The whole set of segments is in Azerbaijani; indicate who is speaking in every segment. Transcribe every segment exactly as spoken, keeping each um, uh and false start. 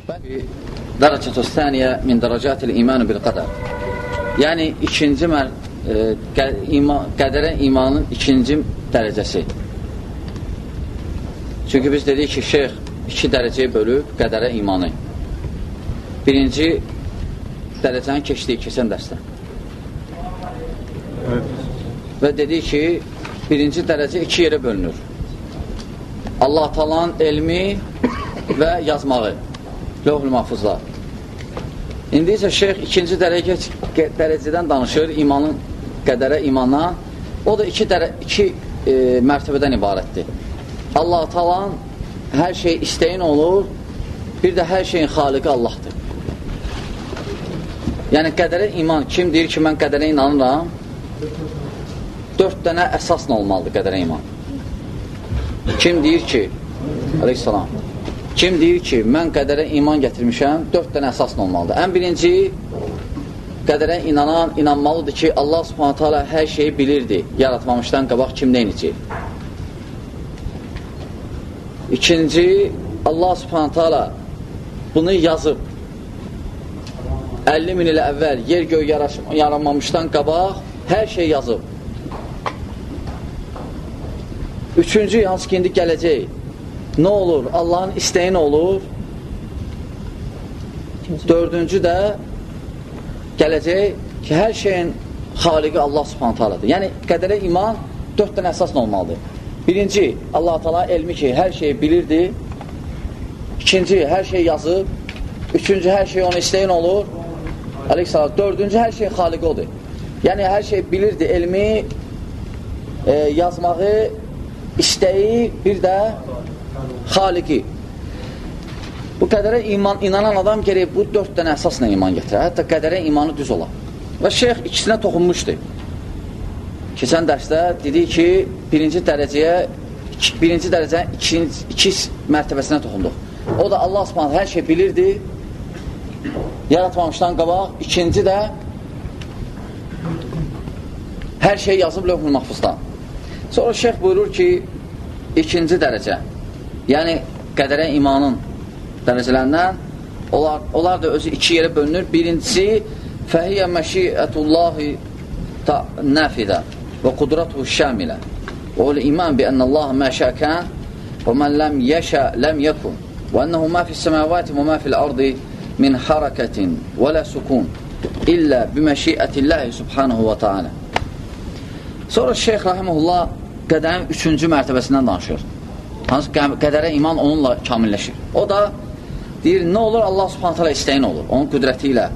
Speaker 1: Dərəcətü səniyə min dərəcətil imanı bil qədər. Yəni, ikinci mər e, qə, ima, qədərə imanın ikinci dərəcəsi. Çünki biz dedik ki, şeyx iki dərəcəyə bölüb qədərə imanı. Birinci dərəcəni keçdik keçən dərsdə. Evet. Və dedik ki, birinci dərəcə iki yerə bölünür. Allah Taala'nın elmi və yazmağı. Lövh-ül Mahfuzlar. İndi isə şeyx ikinci dərəcə, dərəcədən danışır, imanın, qədərə imana. O da iki, dərə, iki e, mərtəbədən ibarətdir. Allah Taala'nın hər şey istəyin olur, bir də hər şeyin xaliqi Allahdır. Yəni qədərə iman, kim deyir ki, mən qədərə inanıram? Dörd dənə əsasla olmalıdır qədərə iman. Kim deyir ki, aleyhissalam, kim deyir ki, mən qədərə iman gətirmişəm, dörd dənə əsasla olmalıdır. Ən birinci, qədərə inanan, inanmalıdır ki, Allah Subhanahu Taala hər şeyi bilirdi, yaratmamışdan qabaq kim neynicək. İkinci, Allah Subhanahu Taala bunu yazıb, əlli min ilə əvvəl yer göy yaranmamışdan qabaq hər şey yazıb. Üçüncü, hansı ki, indi gələcək. Nə olur? Allahın istəyi nə olur? Dördüncü də gələcək ki, hər şeyin xaliqi Allah Subhanahu Taala'dır. Yəni, qədərə iman dörd dənə əsasla olmalıdır. Birinci, Allah Taala elmi ki, hər şeyi bilirdi. İkinci, hər şey yazıb. Üçüncü, hər şey onun istəyin olur. Aleyhissalam. Dördüncü, hər şey xaliqi odur. Yəni, hər şey bilirdi, elmi, e, yazmağı, istəyi, bir də xaliqi. Bu qədərə iman, inanan adam gerək bu dörd dənə əsasla iman gətirər. Hətta qədərə imanı düz olar. Və şeyx ikisinə toxunmuşdur. Keçən dərsdə dedik ki, birinci dərəcəyə, birinci dərəcəyə ikinci, iki mərtəbəsinə toxunduq. O da Allah Subhanahu hər şey bilirdi, yaratmamışdan qabaq. İkinci də hər şey yazıb Lövh-ül Mahfuzdan. Sonra şeyx buyurur ki, ikinci dərəcə, yəni qədərə imanın dərəcələrindən onlar, onlar da özü iki yerə bölünür. Birincisi, fəhiyyə məşiətullahi nəfidə və qudratuhu şəmilə və ol-iman bi ənəllaha məşəkən və mən ləm yəşə ləm yəkun və ənəhu mə fis-səməvəti və mə fil-ardı min harakətin və lə sukun illə biməşiətillahi subhanahu və teala. Sonra şeyx rahiməhullah qədərin üçüncü mərtəbəsindən danışır. Hansı qədərə iman onunla kamilləşir. O da deyir, nə olur? Allah Subhanahu Taala istəyin olur, onun qüdrəti ilə.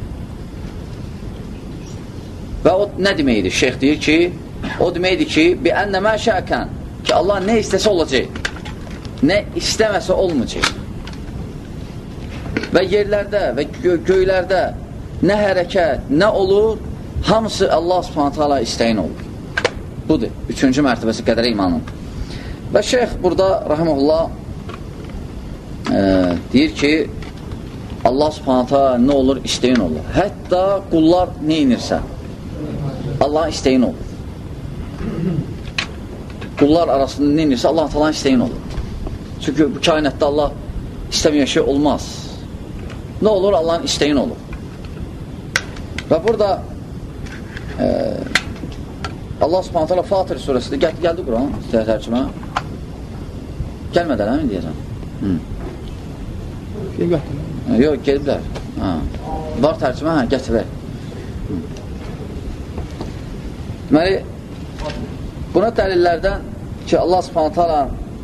Speaker 1: Və o nə deməkdir? Şeyx deyir ki, o deməkdir ki, bi ənə mə şəkən, ki Allah nə istəsə olacaq, nə istəməsə olmayacaq. Və yerlərdə və gö göylərdə nə hərəkət, nə olur, hamısı Allah Subhanahu Taala istəyin olur. Budur, üçüncü mərtəbəsi qədərə imanın. Və şeyx burada, rahiməhullah, e, deyir ki, Allah Subhanahu Taala nə olur? İstəyin olur. Hətta qullar nə inirsə, Allahın istəyin olur. Qullar arasında nə inirsə, Allah Taala'nın istəyin olur. Çünki bu kainatda Allah istəməyən şey olmaz. Nə olur? Allahın istəyin olur. Və burada e, Allah Subhanahu Taala Fatır surəsində gəl, gəldi Quran tərcümə. Gəlmədən həmin deyəcəm. Hı. Yox, gəliblər. Ha. Var tərcümə, hə, gətirək. Deməli, buna dəlillərdən ki, Allah Subhanahu Taala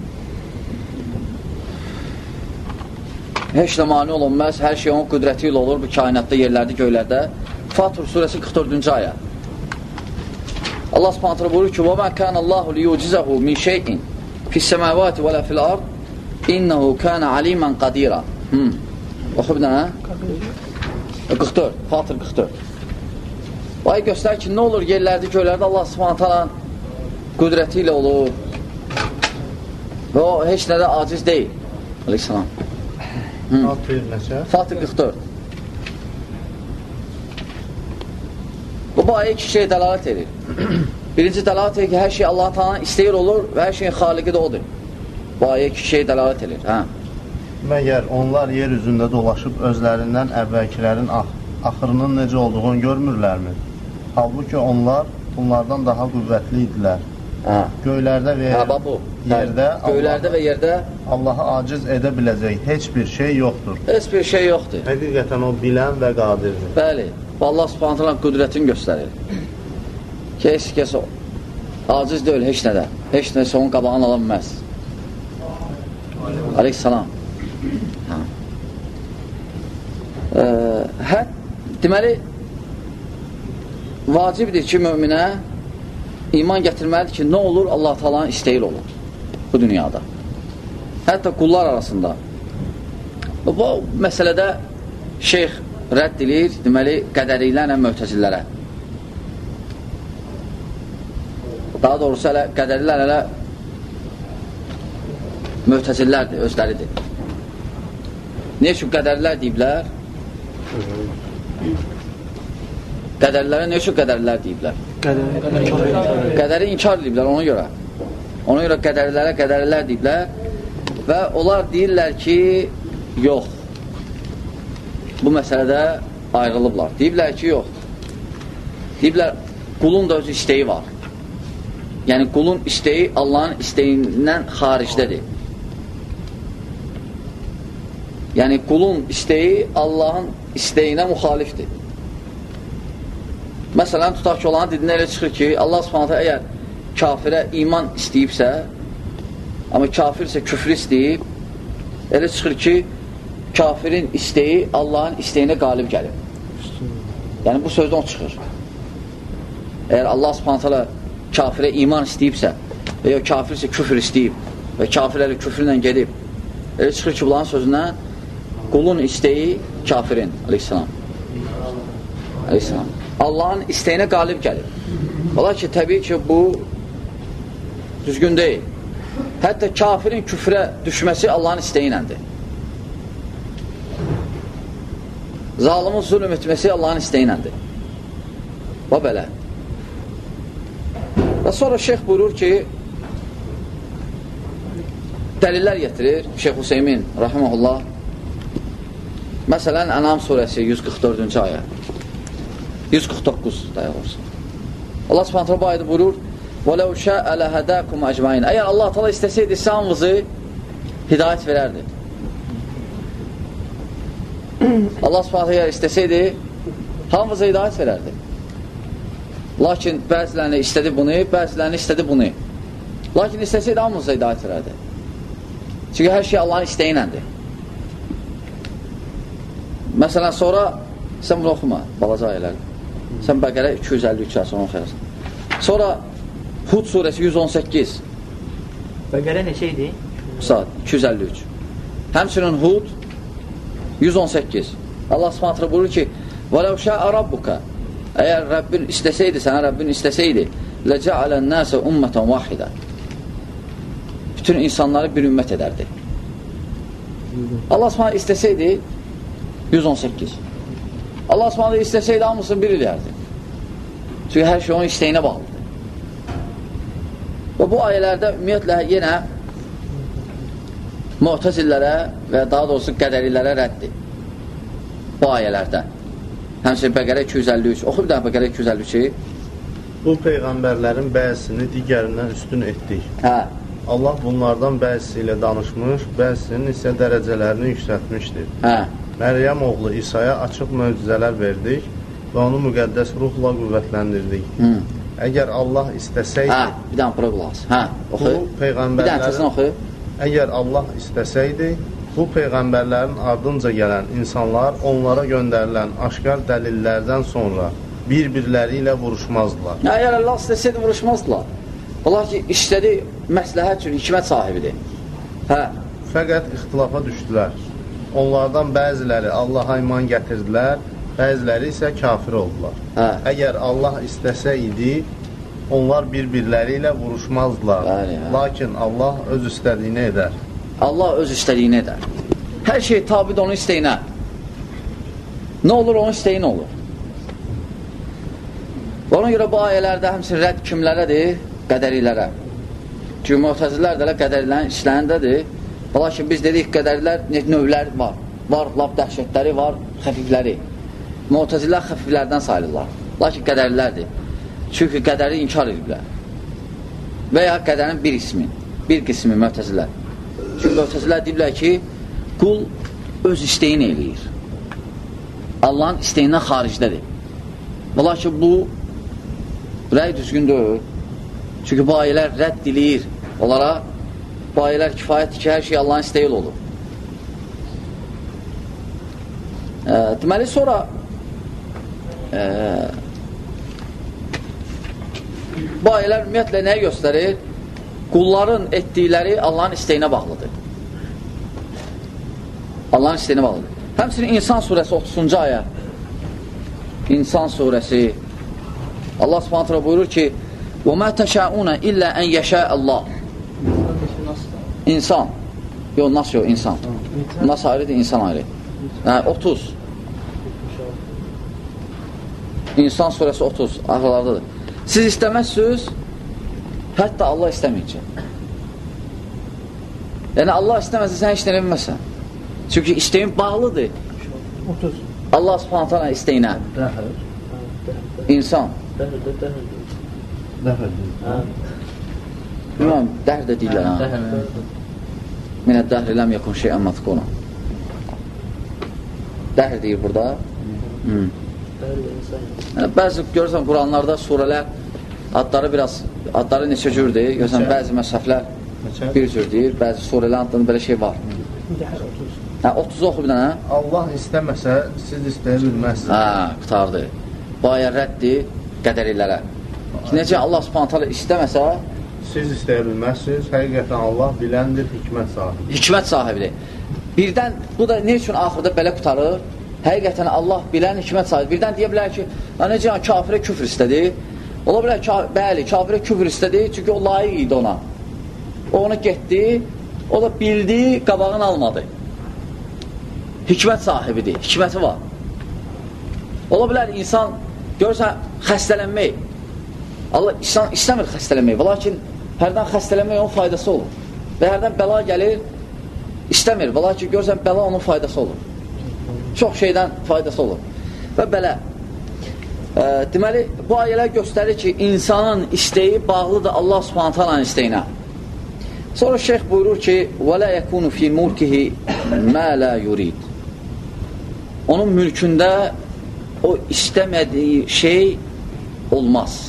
Speaker 1: heç nə mani olunmaz, hər şey onun qüdrəti ilə olur, bu kainatda, yerlərdə, göylərdə. Fatır surəsi qırx dördüncü ayə. Allah Subhanahu Taala buyurur ki: "Və mə kana Allahu liyucizehu min şey'in fis-semavati və la fil-ard, innehu kana aliman qadira." Hım. Oxu bir dənə. qırx dörd, Fatır qırx dörd. Bu ayə göstərir ki, nə olur yerlərdə, göylərdə Allah Subhanahu Taala qüdrəti ilə olur. Və o heç nədə aciz deyil. Aleyhissalam. Fatır qırx dörd. Bu, bu ayə iki şey dəlalət edir. Birinci dəlalət edir ki, hər şey Allah-u Teala'nın istəyir olur və hər şeyin xaliqi də odur. Bu ayə iki şey dəlalət edir. Hə.
Speaker 2: Məgər onlar yer üzündə dolaşıb özlərindən əvvəlkilərin ax axırının necə olduğunu görmürlərmi? Halbuki onlar bunlardan daha qüvvətli idilər.
Speaker 1: Hə.
Speaker 2: Göylərdə və
Speaker 1: hə, bu.
Speaker 2: yerdə
Speaker 1: Göylərdə
Speaker 2: Allah,
Speaker 1: və yerdə
Speaker 2: Allahı aciz edə biləcək heç bir şey yoxdur.
Speaker 1: Heç bir şey yoxdur.
Speaker 2: Həqiqətən o bilən və qadirdir.
Speaker 1: Bəli. Allah Subhanahu taala qüdrətini göstərir. Ki, heç kəs aciz deyil heç nədə. Heç nəsə onun qabağını ala bilməz. Aleyhissalam. Hə. Ee, hə, deməli, vacibdir ki, möminə iman gətirməlidir ki, nə olur? Allah Taala'nın istəyi olur bu dünyada. Hətta qullar arasında. Bu məsələdə şeyx rədd edir, deməli, qədərliklərlə möhtəzillərə. Daha doğrusu, hələ qədərliklər hələ möhtəzillərdir, özləridir. Niyə üçün qədərlər deyiblər? Qədərlərə nə üçün qədərlər deyiblər? Qədəri inkar deyiblər ona görə. Ona görə qədərlərə qədərlər deyiblər və onlar deyirlər ki, yox. Bu məsələdə ayrılıblar. Deyiblər ki, yox. Deyiblər, qulun da öz istəyi var. Yəni, qulun istəyi Allahın istəyindən xaricdədir. Yəni, qulun istəyi Allahın istəyinə müxalifdir. Məsələn, tutaq ki, olanın dediğində elə çıxır ki, Allah Subhanahu taala əgər kafirə iman istəyibsə, amma kafir isə küfrü istəyib, elə çıxır ki, kafirin istəyi Allahın istəyinə qalib gəlir. Yəni, bu sözdən o çıxır. Əgər Allah Subhanahu taala kafirə iman istəyibsə və ya kafir isə küfr istəyib və kafir elə küfrlə gedib, elə çıxır ki, bunların sözündən qulun istəyi kafirin, aleyhissalam. Aleyhissalam. Allahın istəyinə qalib gəlir. Ola ki, təbii ki, bu düzgün deyil. Hətta kafirin küfrə düşməsi Allahın istəyinəndir. Zalimin zulm etməsi Allahın istəyinəndir. Və belə. Və sonra şeyx buyurur ki, dəlillər getirir Şeyx Hüseymin, rahiməhullah. Məsələn, Ənam surəsi yüz qırx dördüncü ayə. yüz qırx doqquz dayaq olsun. Allah Subhanahu taala bu ayədə buyurur: "Vəlau şə'a ləhədəkum əcmaîn." Əgər Allah Taala istəsəydi, hamınızı hidayət verərdi. Allah Subhanahu taala əgər istəsəydi, hamınıza hidayət verərdi. Lakin bəzilərini istədi bunu, bəzilərini istədi bunu. Lakin istəsəydi, hamınıza hidayət verərdi. Çünki hər şey Allahın istəyinəndir. Məsələn, sonra sən bunu oxuma, balaca ayələrdir. Sən Bəqərə iki yüz əlli üç sonra oxuyarsan. Sonra Hud surəsi yüz on səkkiz.
Speaker 3: Bəqərə neçə idi?
Speaker 1: Saat iki yüz əlli üç. Həmçinin Hud yüz on səkkiz. Allah Subhanahu taala buyurur ki: "Vəlau şə'a rabbuka." Əgər Rəbbin istəsəydi, sənə Rəbbin istəsəydi, "Ləcə'alən-nəsə ummatan vahidə." Bütün insanları bir ümmət edərdi. Allah Subhanahu istəsəydi yüz on səkkiz. Allah Subhanahu istəsəydi hamısını bir edərdi. Çünki hər şey onun istəyinə bağlıdır. Və bu ayələrdə ümumiyyətlə yenə Mu'təzillərə və daha doğrusu qədərilərə rəddir. Bu ayələrdə. Həmçinin Bəqərə iki yüz əlli üç. Oxu bir daha Bəqərə iki yüz əlli üçü.
Speaker 2: Bu peyğəmbərlərin bəzisini digərindən üstün etdik.
Speaker 1: Hə.
Speaker 2: Allah bunlardan bəzisi ilə danışmış, bəzisinin isə dərəcələrini yüksəltmişdir.
Speaker 1: Hə.
Speaker 2: Məryəm oğlu İsa'ya açıq möcüzələr verdik və onu müqəddəs ruhla qüvvətləndirdik. Hı. Əgər Allah istəsəydi...
Speaker 1: Hə, bir dənə bura qulaq as. Hə, oxu. Bir dənə təsin oxu.
Speaker 2: Əgər Allah istəsəydi, bu peyğəmbərlərin ardınca gələn insanlar onlara göndərilən aşkar dəlillərdən sonra bir-birləri ilə vuruşmazdılar.
Speaker 1: Əgər Allah istəsəydi, vuruşmazdılar. Onlar ki, işlədi məsləhət üçün hikmət sahibidir. Hə.
Speaker 2: Fəqət ixtilafa düşdülər. Onlardan bəziləri Allaha iman gətirdilər, bəziləri isə kafir oldular. Hə. Əgər Allah istəsəydi, onlar bir-birləri ilə vuruşmazdılar. Bəli, hə. Lakin Allah öz istədiyini edər.
Speaker 1: Allah öz istədiyini edər. Hər şey tabidir onun istəyinə. Nə olur, onun istəyinə olur. Ona görə bu ayələrdə həmsin rədd kimlərədir? Qədərilərə. Çünki Mu'təzilər də qədərilərin işlərindədir. Lakin biz dedik qədərlər növlər var. Var, laf dəhşətləri var, xəfifləri. Mu'təzilər xəfiflərdən sayılırlar. Lakin qədərlərdir. Çünki qədəri inkar ediblər. Və ya qədərin bir ismi, bir qismi Mu'təzilər. Çünki Mu'təzilər deyiblər ki, qul öz istəyini eləyir. Allahın istəyindən xaricdədir. Lakin bu rəy düzgün deyil. Çünki bu ayələr rədd eləyir. Onlara bu ayələr kifayətdir ki, hər şey Allahın istəyi olur. E, deməli, sonra e, bu ayələr ümumiyyətlə nəyə göstərir? Qulların etdikləri Allahın istəyinə bağlıdır. Allahın istəyinə bağlıdır. Həmçinin İnsan surəsi otuzuncu ayə. İnsan surəsi Allah subhanət hələ buyurur ki وَمَا تَشَاءُونَ إِلَّا أَنْ يَشَاءَ اللّٰهِ İnsan. Yox, nasıl yox, insan. Nasıl ayrıdır, insan ayrı. Yəni, otuz. İnsan surəsi otuz. Axırlardadır. Siz istəməzsiniz, hətta Allah istəməyəcək. Yəni, Allah istəməzsə, sən işlənə bilməzsən. Çünki istəyin bağlıdır.
Speaker 3: otuz.
Speaker 1: Allah subhanət hələ istəyinə. İnsan. Bilməm, dəhr də deyirlər, ha? Minə dəhr iləm yakun şeyən matkuna. Dəhr deyir burada. Hmm. Yəni, bəzi görürsən, Quranlarda surələr adları biraz, adları neçə cürdür. Görürsən, bəzi məsəflər bir cür deyir, bəzi surələr adlarında belə şey var. Hə, otuz oxu bir dənə.
Speaker 2: Allah istəməsə, siz istəyə bilməzsiniz.
Speaker 1: Hə, qutardır. Bu ayə rəddir qədərilərə. Necə Allah subhanət hələ istəməsə,
Speaker 2: siz istəyə bilməzsiniz. Həqiqətən Allah biləndir, hikmət sahibidir.
Speaker 1: Hikmət sahibidir. Birdən, bu da ne üçün axırda belə qutarır? Həqiqətən Allah bilən hikmət sahibidir. Birdən deyə bilər ki, necə kafirə küfr istədi? Ola bilər ki, bəli, kafirə küfr istədi, çünki o layiq idi ona. O ona getdi, o da bildi, qabağını almadı. Hikmət sahibidir, hikməti var. Ola bilər insan, görürsən, xəstələnmək. Allah insan istəmir xəstələnmək, lakin hərdən xəstələnmək onun faydası olur. Və hərdən bəla gəlir, istəmir, lakin görürsən, bəla onun faydası olur. Çox şeydən faydası olur. Və belə, e, deməli, bu ayələr göstərir ki, insanın istəyi bağlıdır Allah subhanət hələ istəyinə. Sonra şeyx buyurur ki, وَلَا يَكُونُ فِي مُلْكِهِ مَا لَا يُرِيدِ Onun mülkündə o istəmədiyi şey olmaz.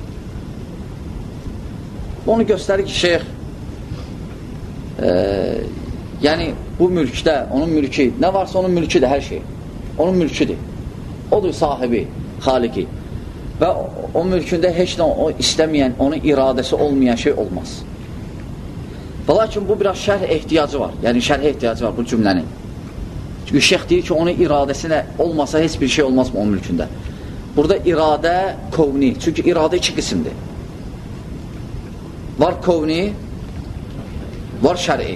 Speaker 1: Onu göstərir ki, şeyx e, yəni bu mülkdə, onun mülkü, nə varsa onun mülküdür hər şey. Onun mülküdür. Odur sahibi, xaliki. Və o, o mülkündə heç nə o istəməyən, onun iradəsi olmayan şey olmaz. Və lakin bu biraz şərh ehtiyacı var. Yəni şərh ehtiyacı var bu cümlənin. Çünki şeyx deyir ki, onun iradəsinə olmasa heç bir şey olmaz mı onun mülkündə? Burada iradə kovni. Çünki iradə iki qismdir. Var kovni, var şəri.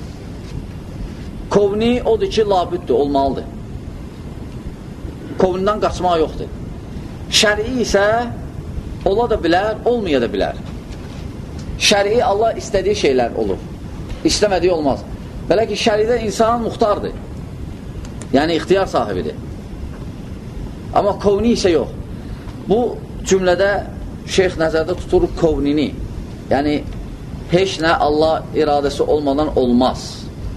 Speaker 1: Kovni odur ki, labüddür, olmalıdır. Kovnidən qaçmaq yoxdur. Şəri isə ola da bilər, olmaya da bilər. Şəri Allah istədiyi şeylər olur. İstəmədiyi olmaz. Belə ki, şəridə insan muxtardır. Yəni, ixtiyar sahibidir. Amma kovni isə yox. Bu cümlədə şeyx nəzərdə tutur kovnini. Yəni, heç nə Allah iradəsi olmadan olmaz.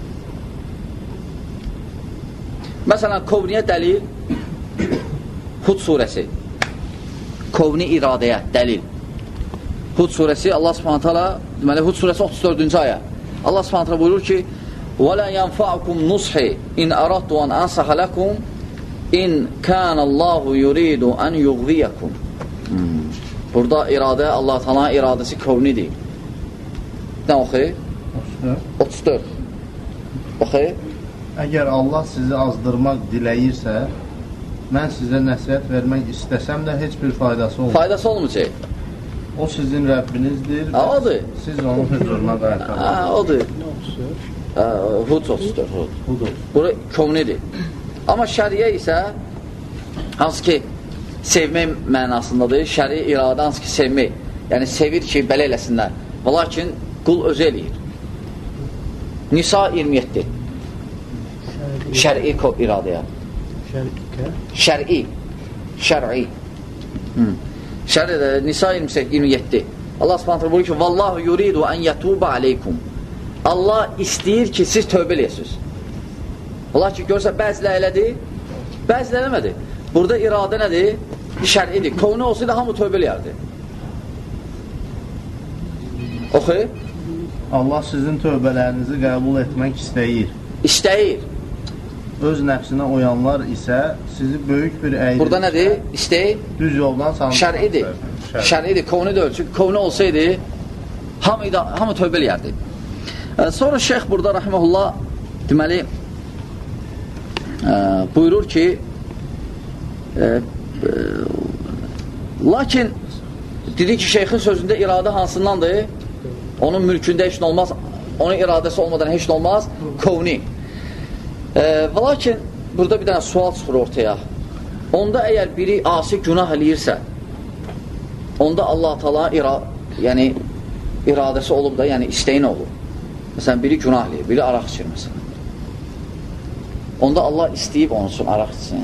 Speaker 1: Məsələn, kovniyə dəlil Hud surəsi. Kovni iradəyə dəlil. Hud surəsi, Allah subhanət hala, deməli, Hud surəsi otuz dördüncü ayə. Allah subhanət hala buyurur ki, وَلَا يَنْفَعُكُمْ نُصْحِ إِنْ أَرَدْتُ أَنْ أَنْصَحَ لَكُمْ إِنْ كَانَ اللّٰهُ يُرِيدُ أَنْ يُغْوِيَكُمْ hmm. Burada iradə, Allah Teala iradəsi kovnidir. Nə oxu? otuz dörd. Oxu?
Speaker 2: Əgər Allah sizi azdırmaq diləyirsə, mən sizə nəsihət vermək istəsəm də heç bir faydası olmaz.
Speaker 1: Faydası olmayacaq.
Speaker 2: O sizin Rəbbinizdir.
Speaker 1: Ha, odur.
Speaker 2: Siz onun hüzuruna qayıtmalısınız.
Speaker 1: Ha, odur. Hud otuz dörd. Hud. Bura kovnidir. Amma şəriyə isə hansı ki sevmək mənasındadır. Şəri iradə hansı ki sevmək. Yəni sevir ki, belə eləsinlər. Və lakin qul özü eləyir. Nisa iyirmi yeddi. Şər'i iradəyə. Şər'i. Şər'i. Şər'i Nisa iyirmi yeddi. Allah Subhanahu buyurur ki: "Vallahu yuridu an yatuba aleykum." Allah istəyir ki, siz tövbə eləyəsiniz. Allah ki, görsə bəzilə elədi, bəzilə eləmədi. Burada iradə nədir? Şər'idir. Kovni olsaydı, hamı tövbə eləyərdi. Oxu.
Speaker 2: Allah sizin tövbələrinizi qəbul etmək istəyir.
Speaker 1: İstəyir.
Speaker 2: Öz nəfsinə uyanlar isə sizi böyük bir əydir.
Speaker 1: Burada nədir? İstəyir.
Speaker 2: Düz yoldan sanmışlar.
Speaker 1: Şər'idir. Şər'idir. Kovni deyil. Çünki kovni olsaydı, hamı, hamı tövbə eləyərdi. Sonra şeyx burada rahimehullah deməli e, buyurur ki e, e, lakin dedi ki şeyxin sözündə iradə hansındandır? Onun mülkündə heç nə olmaz, onun iradəsi olmadan heç nə olmaz, kovni. E, və lakin burada bir dənə sual çıxır ortaya. Onda əgər biri asi günah eləyirsə, onda Allah Taala ira, yəni iradəsi olub da, yəni istəyin olur. Məsələn, biri günah eləyir, biri araq içir məsələn. Onda Allah istəyib onun üçün araq içsin.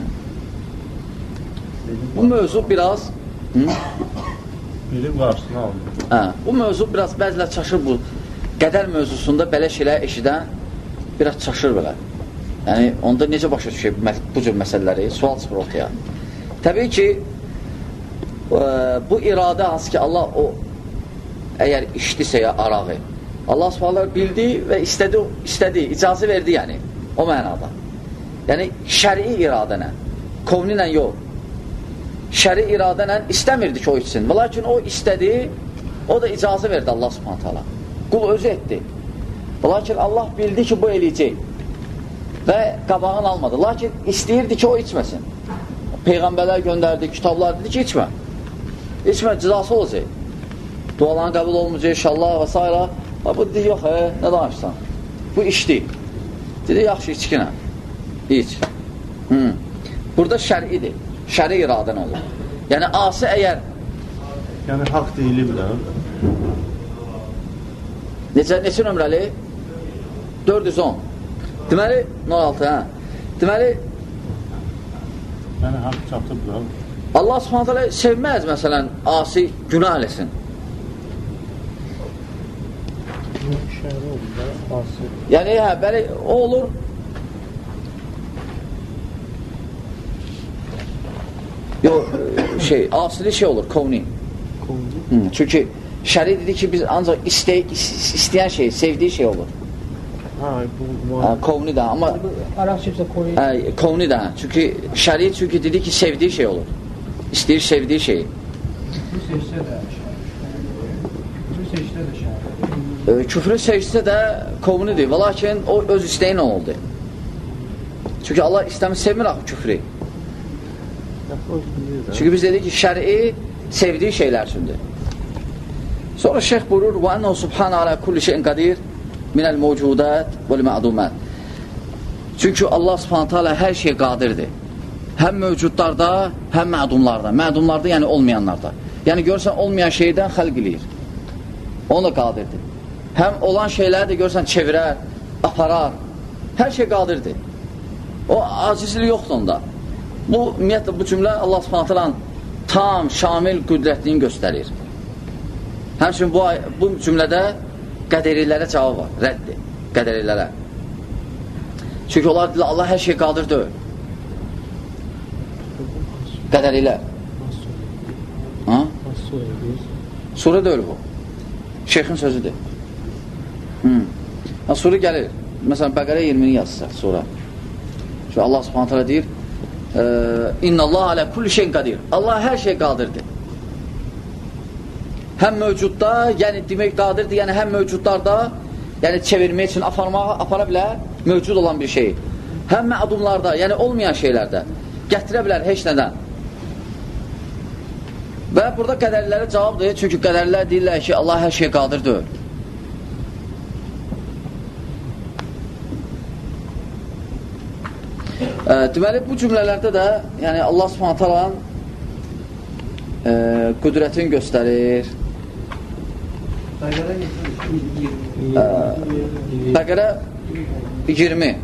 Speaker 1: Bu mövzu biraz hı?
Speaker 2: Biri qarşısına alınır.
Speaker 1: Hə, bu mövzu biraz bəzilə çaşır bu. Qədər mövzusunda belə şeylər eşidən biraz çaşır belə. Yəni, onda necə başa düşür bu cür məsələləri? Sual çıxır ortaya. Təbii ki, e, bu iradə hansı ki, Allah o əgər içdisə ya arağı, Allah Subhanahu bildi və istədi, istədi, icazə verdi yəni, o mənada. Yəni, şəri iradənə, kovni ilə yox. Şəri iradənə istəmirdi ki, o içsin. Və lakin o istədi, o da icazə verdi Allah Subhanahu. Qul özü etdi. Və lakin Allah bildi ki, bu eləyəcək. Və qabağını almadı. Lakin istəyirdi ki, o içməsin. Peyğəmbərlər göndərdi, kitablar dedi ki, içmə. İçmə, cizası olacaq. Duaların qəbul olmayacaq, inşallah və s. Bu dedi, yox, he, nə danışsan? Bu içdi. Dedi, yaxşı, içkinə. İç. Hmm. Burada şər'idir. Şəri iradən olur. Yəni, asi əgər...
Speaker 2: Yəni, haqq deyilib də.
Speaker 1: Necə, neçə nömrəli? dörd yüz on. Deməli, on altı, hə? Deməli...
Speaker 2: Yəni, haqq çatıb da.
Speaker 1: Allah Subhanahu sevməz, məsələn, asi günah eləsin.
Speaker 2: Şəri olur da, asi.
Speaker 1: Yəni, hə, bəli, o olur... Yox, şey, asili şey olur, kovni. Kovni? Çünki şəri dedi ki, biz ancaq istəy, istəyən şey, sevdiyi şey olur.
Speaker 2: Ha, bu...
Speaker 1: Ha, kovni də, amma...
Speaker 3: Araq çipsə kovni.
Speaker 1: Hə, kovni də, çünki şəri çünki dedi ki, sevdiyi şey olur. İstəyir, sevdiyi şeyi.
Speaker 3: Küfrü seçsə də Küfrü seçsə də şəri.
Speaker 1: Küfrü seçsə də kovnidir. Və lakin o öz istəyin oldu. Çünki Allah istəmi sevmir axı küfrü. Çünki biz dedik ki, şəri sevdiyi şeylər üçündür. Sonra şeyx buyurur: "Və ennehu subhanahu ala kulli şeyin qadir minel mevcudat vel ma'dumat." Çünki Allah Subhanahu taala hər şey qadirdir. Həm mövcudlarda, həm mədumlarda. Mədumlarda, yəni olmayanlarda. Yəni görsən olmayan şeydən xəlq eləyir. Onu da qadirdir. Həm olan şeyləri də görsən çevirər, aparar. Hər şey qadirdir. O acizlik yoxdur onda. Bu, ümumiyyətlə, bu cümlə Allah Subhanahu taala'nın tam, şamil qüdrətini göstərir. Həmçinin bu, bu cümlədə qədərilərə cavab var, rəddir, qədərilərə. Çünki onlar deyirlər, Allah hər şey qadir deyil. Qədərilər. Ha? Surə deyil bu. Şeyxin sözüdür. Hmm. Ha, surə gəlir. Məsələn, Bəqərə iyirmini yazsaq, surə. Çünki Allah Subhanahu taala deyir, İnna Allah alə kulli şeyin qadir. Allah hər şey qadirdir. Həm mövcudda, yəni demək qadirdir, yəni həm mövcudlarda, yəni çevirmək üçün aparmağa, apara bilər mövcud olan bir şey. Həm mədumlarda, yəni olmayan şeylərdə gətirə bilər heç nədən. Və burada qədərlilərə cavabdır, çünki qədərlilər deyirlər ki, Allah hər şey qadir deyil. E, deməli, bu cümlələrdə də yəni Allah Subhanahu taala'nın e, qüdrətini göstərir. Bəqərə iyirmi.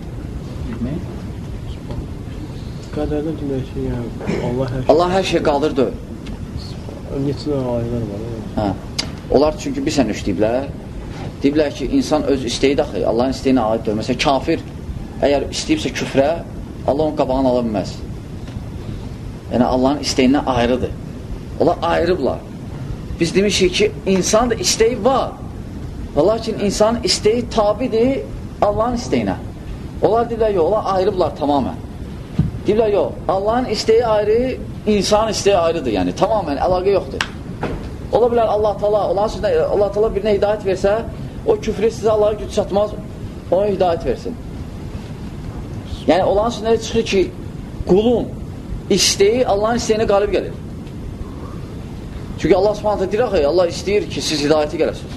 Speaker 4: Qədərdə demək ki, yəni Allah hər şey
Speaker 1: Allah hər şey qaldırdı.
Speaker 4: Neçə ayələr var?
Speaker 1: Hə. Onlar çünki bir sən işləyiblər. Deyiblər ki, insan öz istəyi daxil, Allahın istəyinə aiddir. Məsələn, kafir əgər istəyibsə küfrə, Allah onun qabağını ala bilməz. Yəni, Allahın istəyindən ayrıdır. Onlar ayrıblar. Biz demişik ki, insan da istəyi var. Lakin insanın istəyi tabidir Allahın istəyinə. Onlar deyirlər, yox, onlar ayrıblar tamamən. Deyirlər, yox, Allahın istəyi ayrı, insanın istəyi ayrıdır. Yəni, tamamən əlaqə yoxdur. Ola bilər Allah Taala, Allah Taala birinə hidayət versə, o küfrü sizə Allah'a güc çatmaz, ona hidayət versin. Yəni, olan sünədə çıxır ki, qulun istəyi Allahın istəyinə qalib gəlir. Çünki Allah Subhanahu deyir axı, Allah istəyir ki, siz hidayəti gələsiniz.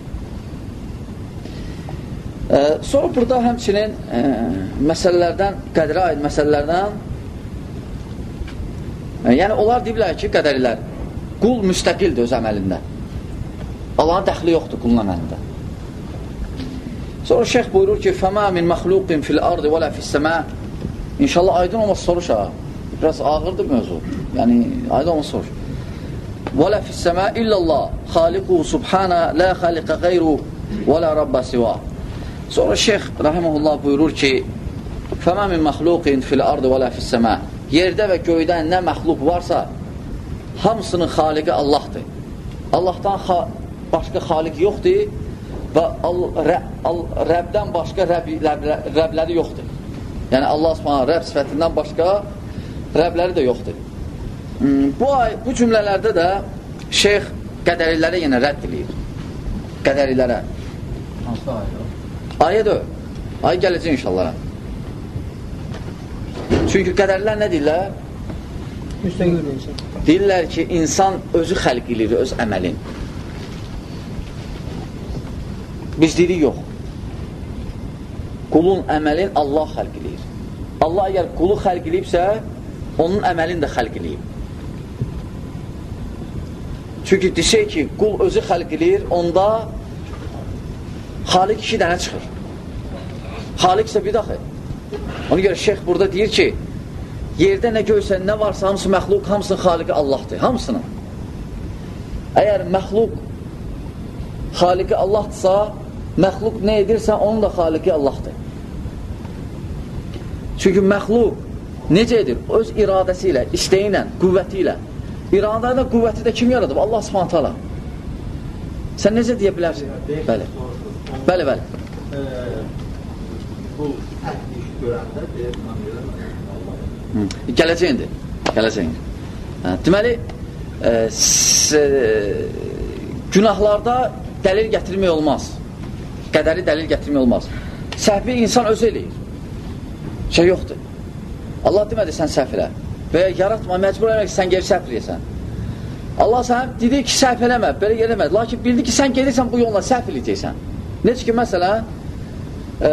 Speaker 1: Ee, sonra burada həmçinin e, məsələlərdən, qədərə aid məsələlərdən e, yəni onlar deyirlər ki, qədərilər qul müstəqildir öz əməlində. Allahın dəxli yoxdur qulun əməlində. Sonra şeyx buyurur ki, فَمَا مِنْ مَخْلُوقٍ فِي الْأَرْضِ وَلَا فِي السَّمَا. İnşallah aydın olması soruş ha. Biraz ağırdır mövzu. Yəni aydın olması soruş. وَلَا فِي السَّمَا إِلَّا اللّٰهِ خَالِقُهُ سُبْحَانَ لَا خَالِقَ غَيْرُهُ وَلَا رَبَّ سِوَى. Sonra şeyx rahimehullah buyurur ki, فَمَا مِنْ مَخْلُوقٍ فِي الْأَرْضِ وَلَا فِي السَّمَا. Yerdə və göydə nə məxluq varsa, hamısının xaliqi Allahdır. Allahdan xa başqa xaliq yoxdur və Rəbdən başqa rəb rəb rəbləri yoxdur. Yəni Allah Subhanahu Rəbb sifətindən başqa rəbləri də yoxdur. Bu, ay, bu cümlələrdə də şeyx qədərilərə yenə rədd edir. Qədərilərə.
Speaker 3: Hansı ayə?
Speaker 1: Ayə də o. Ayə gələcək inşallah. Çünki qədərlər nə deyirlər?
Speaker 3: Müstəqil insan.
Speaker 1: Deyirlər ki, insan özü xəlq edir, öz əməlin. Biz deyirik, yox. Qulun əməlin Allah xəlq edir. Allah əgər qulu xəlq edibsə, onun əməlini də xəlq edib. Çünki desək ki, qul özü xəlq edir, onda xaliq iki dənə çıxır. Xaliq isə bir daxil. Ona görə şeyx burada deyir ki, yerdə nə görsən, nə varsa, hamısı məxluq, hamısının xaliqi Allahdır. Hamısının. Əgər məxluq xaliqi Allahdırsa, məxluq nə edirsə, onun da xaliqi Allahdır. Çünki məxluq necə edir? Öz iradəsi ilə, istəyi ilə, qüvvəti ilə. İradə ilə qüvvəti də kim yaradıb? Allah Subhanahu taala. Sən necə deyə bilərsən? Bəli. Bəli, bəli.
Speaker 5: Bu təkliş görəndə deyir,
Speaker 1: gələcəkdir. Gələcəkdir. Deməli, e, günahlarda dəlil gətirmək olmaz. Qədəri dəlil gətirmək olmaz. Səhvi insan özü eləyir. Şey yoxdur. Allah demədi sən səhv elə. Və yaratma, məcbur eləmək ki, sən geri səhv eləyəsən. Allah sən dedi ki, səhv eləmə, belə eləmədi. Lakin bildi ki, sən gelirsən bu yolla səhv eləyəcəksən. Necə ki, məsələn, e,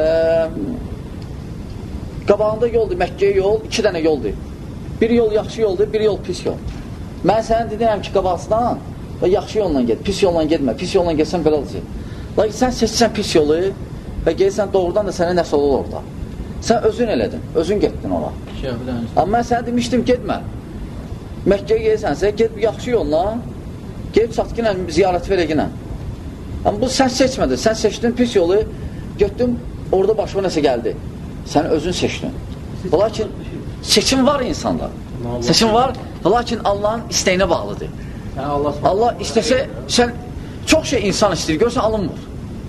Speaker 1: qabağında yoldur, Məkkəyə yol, iki dənə yoldur. Bir yol yaxşı yoldur, bir yol pis yol. Mən sənə dedim ki, qabaqsından və yaxşı yolla get, pis yolla getmə, pis yolla getsən belə olacaq. Lakin sən seçsən pis yolu və gelsən doğrudan da sənə nəsə olur orada. Sən özün elədin, özün getdin ona. Amma mən sənə demişdim, getmə. Məkkəyə gelsənsə, get yaxşı yolla, gelib çatqınla, ziyarət verəginə. Amma bu sən seçmədin, sən seçdin pis yolu, getdin, orada başına nəsə gəldi. Sən özün seçdin. Lakin seçim var insanda. Seçim var, lakin Allahın istəyinə bağlıdır. Allah istəsə, sən çox şey insan istəyir, görsən alınmır.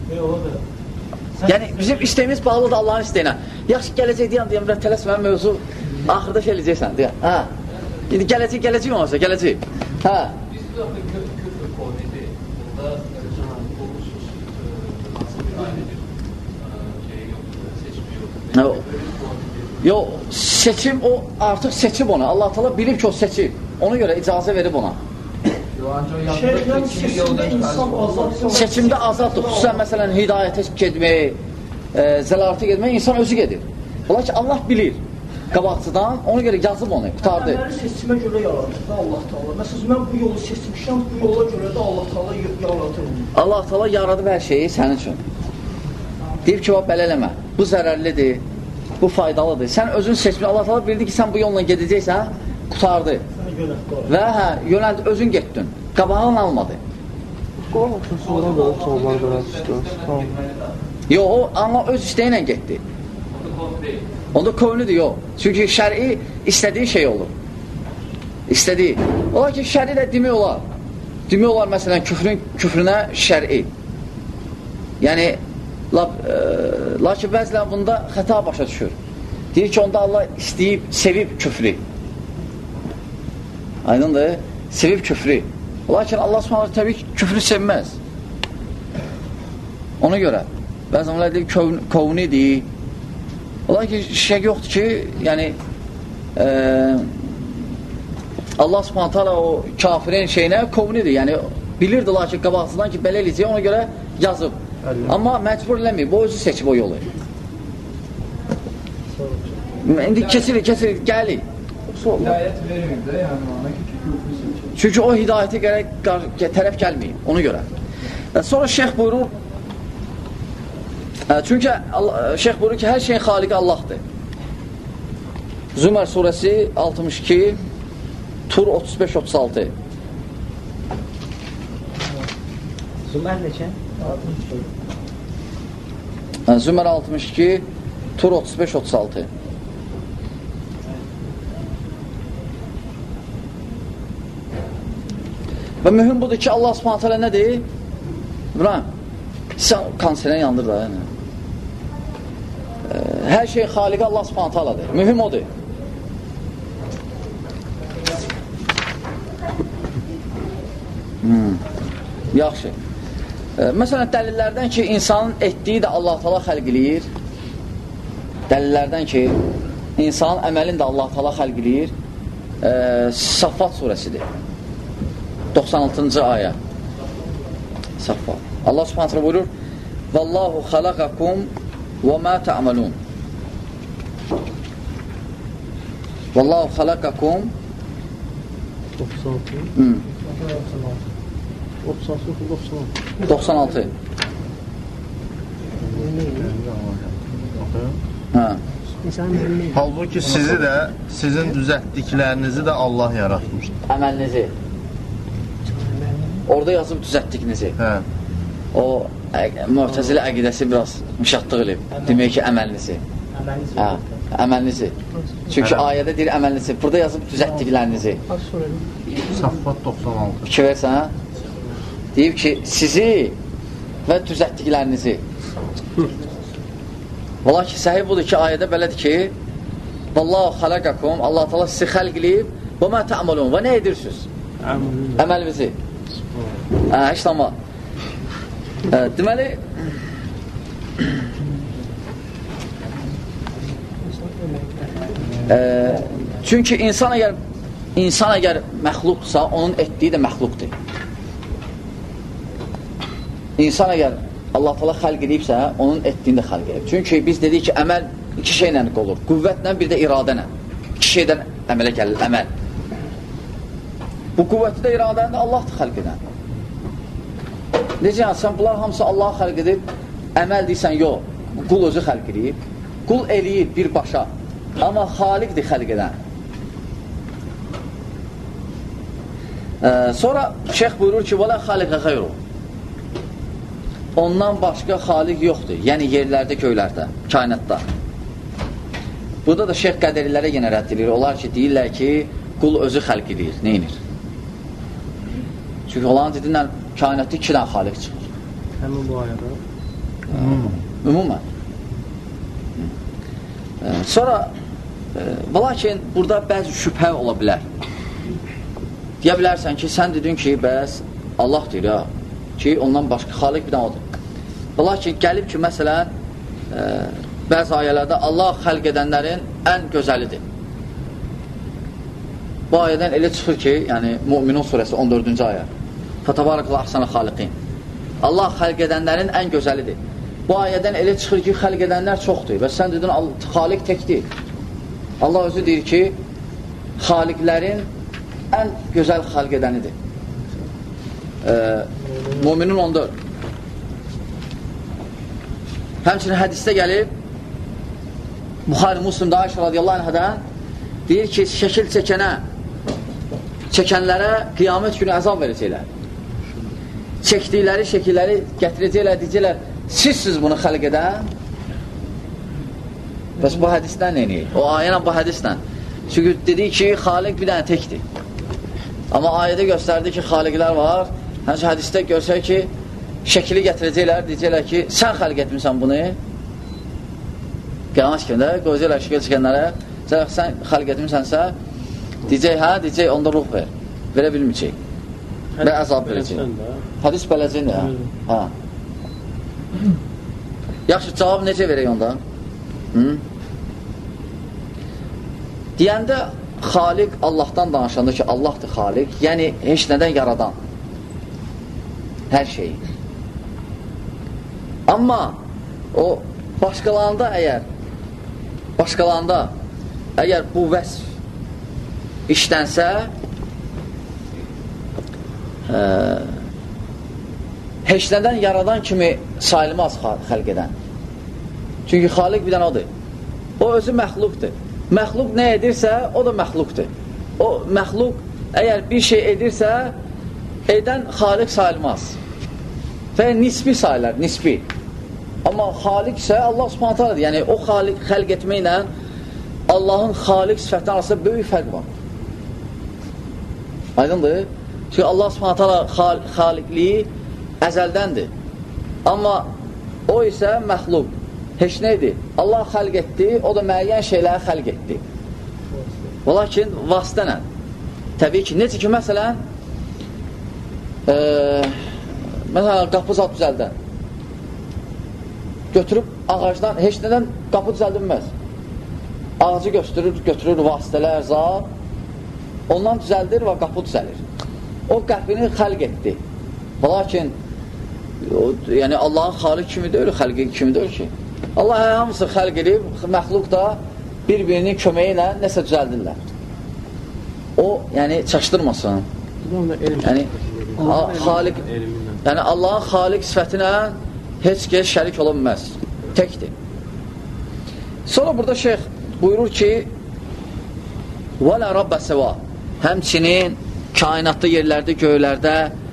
Speaker 1: Yəni, bizim istəyimiz bağlıdır Allahın istəyinə. Yaxşı, gələcək deyəm, deyəm, biraz tələsməyən mövzu, axırda şey eləyəcəksən, deyəm. Hə, gələcək, gələcək olmasa, gələcək. Hə.
Speaker 5: Biz bir dəfə küfür qovmidi, burada olursunuz, hansı bir ailədir, şey yoxdur, seçimi yoxdur.
Speaker 1: Yox, seçim, o artıq seçib onu. Allah Teala bilib ki, o seçib. Ona görə icazə verib ona. Seçimdə azaddır. Xüsusən, məsələn, hidayətə getmək, e, zəlalətə getmək, insan özü gedir. Ola ki, Allah bilir qabaqçıdan, ona görə yazıb onu, qutardı.
Speaker 6: Əməli seçimə görə yaradır da Allah Teala. Məsələn, mən bu yolu seçmişəm, bu yola görə də Allah Teala yaradır.
Speaker 1: Allah Teala yaradıb hər şeyi sənin üçün. Deyib ki, belə eləmə, bu zərərlidir, bu faydalıdır. Sən özün seçmiş, Allah təala bildi ki, sən bu yolla gedəcəksən, qutardı. Və hə, yönəldi, özün getdin. Qabağın almadı.
Speaker 4: Sonra da olmalar belə istəyir.
Speaker 1: Yox, o amma öz istəyi ilə getdi. Onda kovnudur, yox. Çünki şəri istədiyi şey olur. İstədiyi. Olar ki, şəri də demək olar. Demək olar, məsələn, küfrün, küfrünə şəri. Yəni, la, e, lakin bəzilən bunda xəta başa düşür. Deyir ki, onda Allah istəyib, sevib küfrü. Aydındır, sevib küfrü. Lakin Allah subhanahu təbii ki, küfrü sevməz. Ona görə, bəzən onlar deyib, kovnidir. Ola ki, şək yoxdur ki, yəni, e, Allah subhanahu ta'ala o kafirin şeyinə kovnidir. Yəni, bilirdi lakin qabaqsızdan ki, belə eləyəcək, ona görə yazıb. Əllə. Amma məcbur eləməyib, o özü seçib o yolu. İndi kesilir, kesilir, gəlir.
Speaker 3: Hidayət verməyib də, yəni ona ki, küfrü seçir.
Speaker 1: Çünki o hidayətə gərək tərəf gəlməyib, ona görə. Sonra şeyx buyurur, çünki şeyx buyurur ki, hər şeyin xaliqi Allahdır. Zümər surəsi altmış iki, Tur otuz beş otuz altı.
Speaker 6: Zümər neçə?
Speaker 1: Zümər altmış iki, Tur otuz beş otuz altı. Və mühüm budur ki, Allah subhanahu teala nə deyir? İbrahim, sən konserən yandır da, yəni. Hər şey xaliqi Allah subhanahu teala'dır. Mühüm odur. Hmm. Yaxşı. Məsələn, dəlillərdən ki, insanın etdiyi də Allah Teala xəlq eləyir. Dəlillərdən ki, insanın əməlini də Allah Teala xəlq eləyir. E, Saffat surəsidir. doxsan altıncı ayə. Saffat. Allah Subhanahu taala buyurur: "Vallahu xalaqakum və ma ta'malun." Vallahu xalaqakum
Speaker 4: doxsan altı.
Speaker 1: Hmm.
Speaker 4: otuz altı, doxsan altı.
Speaker 1: doxsan altı. Hə.
Speaker 2: Halbuki sizi də, sizin düzəltdiklərinizi də Allah yaratmışdır.
Speaker 1: Əməlinizi. Orada yazıb düzəltdikinizi.
Speaker 2: Hə.
Speaker 1: O Mu'təzilə əqidəsi biraz müşatlıq eləyib. Demək ki, əməlinizi. Hə, əməlinizi. Çünki hə. Ayədə deyir əməlinizi. Burada yazıb düzəltdiklərinizi.
Speaker 2: Saffat doxsan altı.
Speaker 1: İki versən, deyib ki, sizi və düzəltdiklərinizi. Valla ki, səhih budur ki, ayədə belədir ki, Vallahu xalaqakum, Allah Teala sizi xəlq eləyib, və mə tə'malun, və nə edirsiniz? Əməlimizi. Hə, heç tamam. Deməli, e, çünki insan əgər insan əgər məxluqsa, onun etdiyi də məxluqdur. İnsan əgər Allah Teala xəlq edibsə, onun etdiyini də xəlq edib. Çünki biz dedik ki, əməl iki şeylə olur. Qüvvətlə, bir də iradənə. İki şeydən əmələ gəlir, əməl. Bu qüvvəti də iradəni də Allahdır xəlq edən. Necə yəni, sən bunlar hamısı Allah xəlq edib, əməl deyirsən, yox, qul özü xəlq edib. Qul eləyir birbaşa, amma xaliqdir xəlq edən. Ee, sonra şeyx buyurur ki, وَلَا خَالِقَ غَيْرُ Ondan başqa xaliq yoxdur. Yəni yerlərdə, göylərdə, kainatda. Burada da şeyx qədərilərə yenə rədd edir. Onlar ki, deyirlər ki, qul özü xəlq edir. Neynir? Çünki onların dediğindən kainatda iki dənə xaliq çıxır.
Speaker 4: Həmin bu ayədə.
Speaker 1: Ümumən. Ee, sonra e, lakin burada bəzi şübhə ola bilər. Deyə bilərsən ki, sən dedin ki, bəs Allah deyir ya, ki, ondan başqa xaliq bir dənə odur. Lakin gəlib ki, məsələn, e, bəzi ayələrdə Allah xəlq edənlərin ən gözəlidir. Bu ayədən elə çıxır ki, yəni Müminun surəsi on dördüncü ayə. Fətəbarəqəl əhsənə xaliqin. Allah xəlq edənlərin ən gözəlidir. Bu ayədən elə çıxır ki, xəlq edənlər çoxdur. Və sən dedin, xaliq tək deyil. Allah özü deyir ki, xaliqlərin ən gözəl xalq edənidir. Ee, Müminun on dörd. Həmçinin hədisdə gəlib, Buxari Müslimdə Ayşə radiyallahu anhadan deyir ki, şəkil çəkənə, çəkənlərə qiyamət günü əzab verəcəklər. Çəkdikləri şəkilləri gətirəcəklər, deyəcəklər, sizsiz bunu xəlq edən. Bəs bu hədisdən neyini? O ayənə bu hədisdən. Çünki dedik ki, xaliq bir dənə təkdir. Amma ayədə göstərdi ki, xaliqlər var. Həmçə hədisdə görsək ki, şəkili gətirəcəklər, deyəcəklər ki, sən xəlq etmirsən bunu. Qiyamət günündə qoyacaqlar şəkil çəkənlərə, sən xəlq etmirsənsə, deyəcək, hə, deyəcək, onda ruh ver. Verə bilməyəcək. Və əzab verəcək. Hədis beləcəkdir, hə. Yaxşı, cavab necə verək onda? Hı? Deyəndə xaliq Allahdan danışanda ki, Allahdır xaliq, yəni heç nədən yaradan hər şeyi. Amma o başqalarında əgər başqalarında əgər bu vəsf işlənsə ə, heç nədən yaradan kimi sayılmaz xəlq edən. Çünki xaliq bir dənə odur. O özü məxluqdur. Məxluq nə edirsə, o da məxluqdur. O məxluq əgər bir şey edirsə, edən xaliq sayılmaz. Və nisbi sayılar, nisbi. Amma xaliq isə Allah subhanət hələdir. Yəni, o xaliq xəlq etməklə Allahın xaliq sifətin arasında böyük fərq var. Aydındır? Çünki Allah subhanət hələ xaliqliyi əzəldəndir. Amma o isə məxluq. Heç neydi? Allah xəlq etdi, o da müəyyən şeyləri xəlq etdi. Və lakin vasitənə. Təbii ki, necə ki, məsələn, e, məsələn, qapı zat düzəldən. Götürüb ağacdan, heç nədən qapı düzəldilməz. Ağacı götürür, götürür vasitələr, zat, ondan düzəldir və qapı düzəlir. O qəpini xəlq etdi. Və lakin, o, yəni Allahın xaliq kimi deyil, xəlqi kimi deyil ki. Allah hamısı xəlq edib, məxluq da bir-birinin köməyi ilə nəsə düzəldirlər. O, yəni, çaşdırmasın. Yəni, xaliq, yəni Allahın xaliq sifətinə heç kəs şərik ola bilməz. Təkdir. Sonra burada şeyx buyurur ki, وَلَا رَبَّ سَوَى Həmçinin kainatda, yerlərdə, göylərdə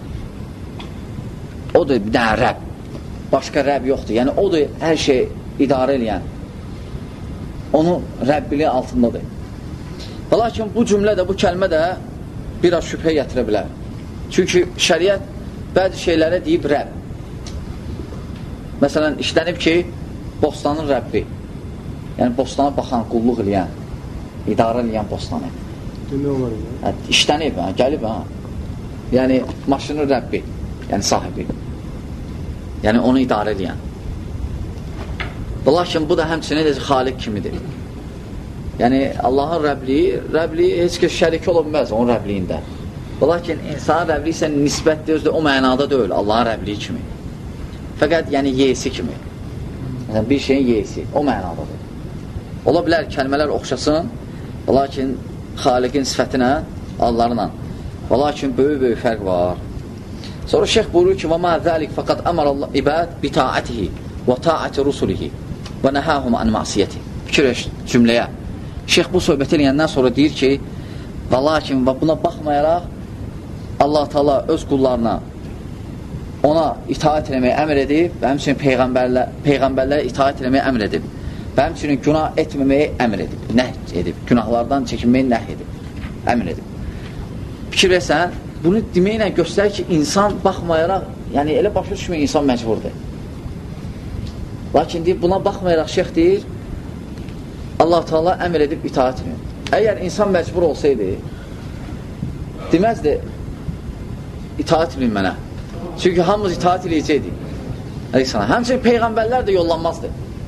Speaker 1: odur bir dənə Rəbb. Başqa Rəbb yoxdur. Yəni, odur hər şey idarə eləyən. Onun Rəbbiliyi altındadır. Və lakin bu cümlə də, bu kəlmə də biraz şübhə gətirə bilər. Çünki şəriət bəzi şeylərə deyib Rəbb. Məsələn, işlənib ki, bostanın Rəbbi. Yəni, bostana baxan, qulluq eləyən, idarə eləyən bostanı.
Speaker 4: Demək olar,
Speaker 1: hə, işlənib, hə, gəlib, hə. Yəni, maşının Rəbbi, yəni sahibi. Yəni, onu idarə eləyən. Və lakin bu da həmçinin xaliq kimidir. Yəni, Allahın Rəbliyi, Rəbliyi heç kəs şərik ola bilməz onun Rəbliyində. Və lakin insanın Rəbliyi isə nisbətdir, özdə o mənada deyil, Allahın Rəbliyi kimi. Fəqət, yəni, yeyisi kimi. Yəni, bir şeyin yeyisi, o mənadadır. Ola bilər, kəlmələr oxşasın, və lakin xaliqin sifətinə, Allahlarla. Və lakin böyük-böyük fərq var. Sonra şeyx buyurur ki, وَمَا ذَلِكَ فَقَدْ أَمَرَ اللّٰهِ إِبَادِ بِتَاعَتِهِ وَتَاعَةِ رُسُلِهِ وَنَهَاهُمْ عَنْ مَعْصِيَتِهِ Fikir cümləyə. Şeyx bu söhbət eləyəndən sonra deyir ki, və lakin və buna baxmayaraq Allah Teala öz qullarına ona itaat eləməyə əmr edib və həmçinin peyğəmbərlə, peyğəmbərlərə itaat eləməyə əmr edib və həmçinin günah etməməyə əmr edib, nəh edib, günahlardan çəkinməyi nəh edib, əmr edib. Fikir versən, bunu deməklə göstərir ki, insan baxmayaraq, yəni elə başa düşməyən insan məcburdur. Lakin deyib, buna baxmayaraq şeyx deyir, Allah Teala əmr edib itaat edin. Əgər insan məcbur olsaydı, deməzdi, itaat edin mənə. Çünki hamımız itaat edəcəkdi. Həmçinin peyğəmbərlər də yollanmazdı.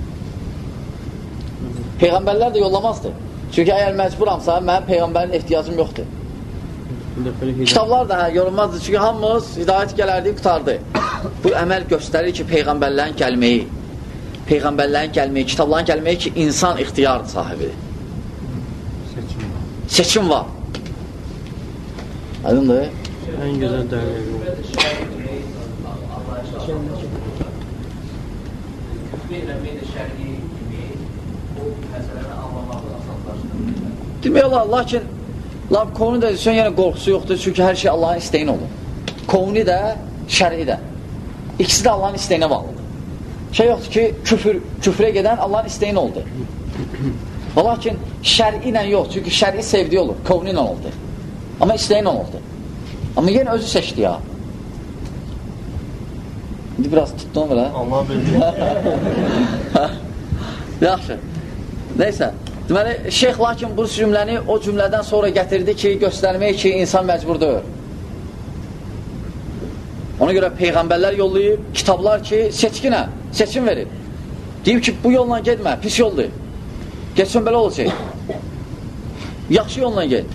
Speaker 1: Peyğəmbərlər də yollamazdı. Çünki əgər məcburamsa, mənim peyğəmbərin ehtiyacım yoxdur. Kitablar da hə, yorulmazdı. Çünki hamımız hidayət gələrdi, qutardı. Bu əməl göstərir ki, peyğəmbərlərin gəlməyi, peyğəmbərlərin gəlməyi, kitabların gəlməyi ki, insan ixtiyar sahibidir. Seçim var. Seçim var. Aydındır?
Speaker 4: En güzel dərləyi.
Speaker 5: Meylə-meylə şəri kimi o məsələni anlamaqla əsaslaşdırır.
Speaker 1: Demək olar, lakin lab konu da deyilsən, yəni qorxusu yoxdur, çünki hər şey Allahın istəyini olur. Konu da, şəri də. İkisi də Allahın istəyinə bağlıdır. Şey yoxdur ki, küfür, küfrə gedən Allahın istəyini oldu. Lakin şəri ilə yox, çünki şəri sevdiyi olur, konu ilə oldu. Amma istəyinə oldu. Amma yenə özü seçdi ya. İndi biraz tutdum belə.
Speaker 2: Allah bilir.
Speaker 1: Yaxşı. Neysə. Deməli, şeyx lakin bu cümləni o cümlədən sonra gətirdi ki, göstərmək ki, insan məcbur deyil. Ona görə peyğəmbərlər yollayıb, kitablar ki, seçkinə, seçkin verib. Deyib ki, bu yolla getmə, pis yoldur. Geçsin belə olacaq. Yaxşı yolla get.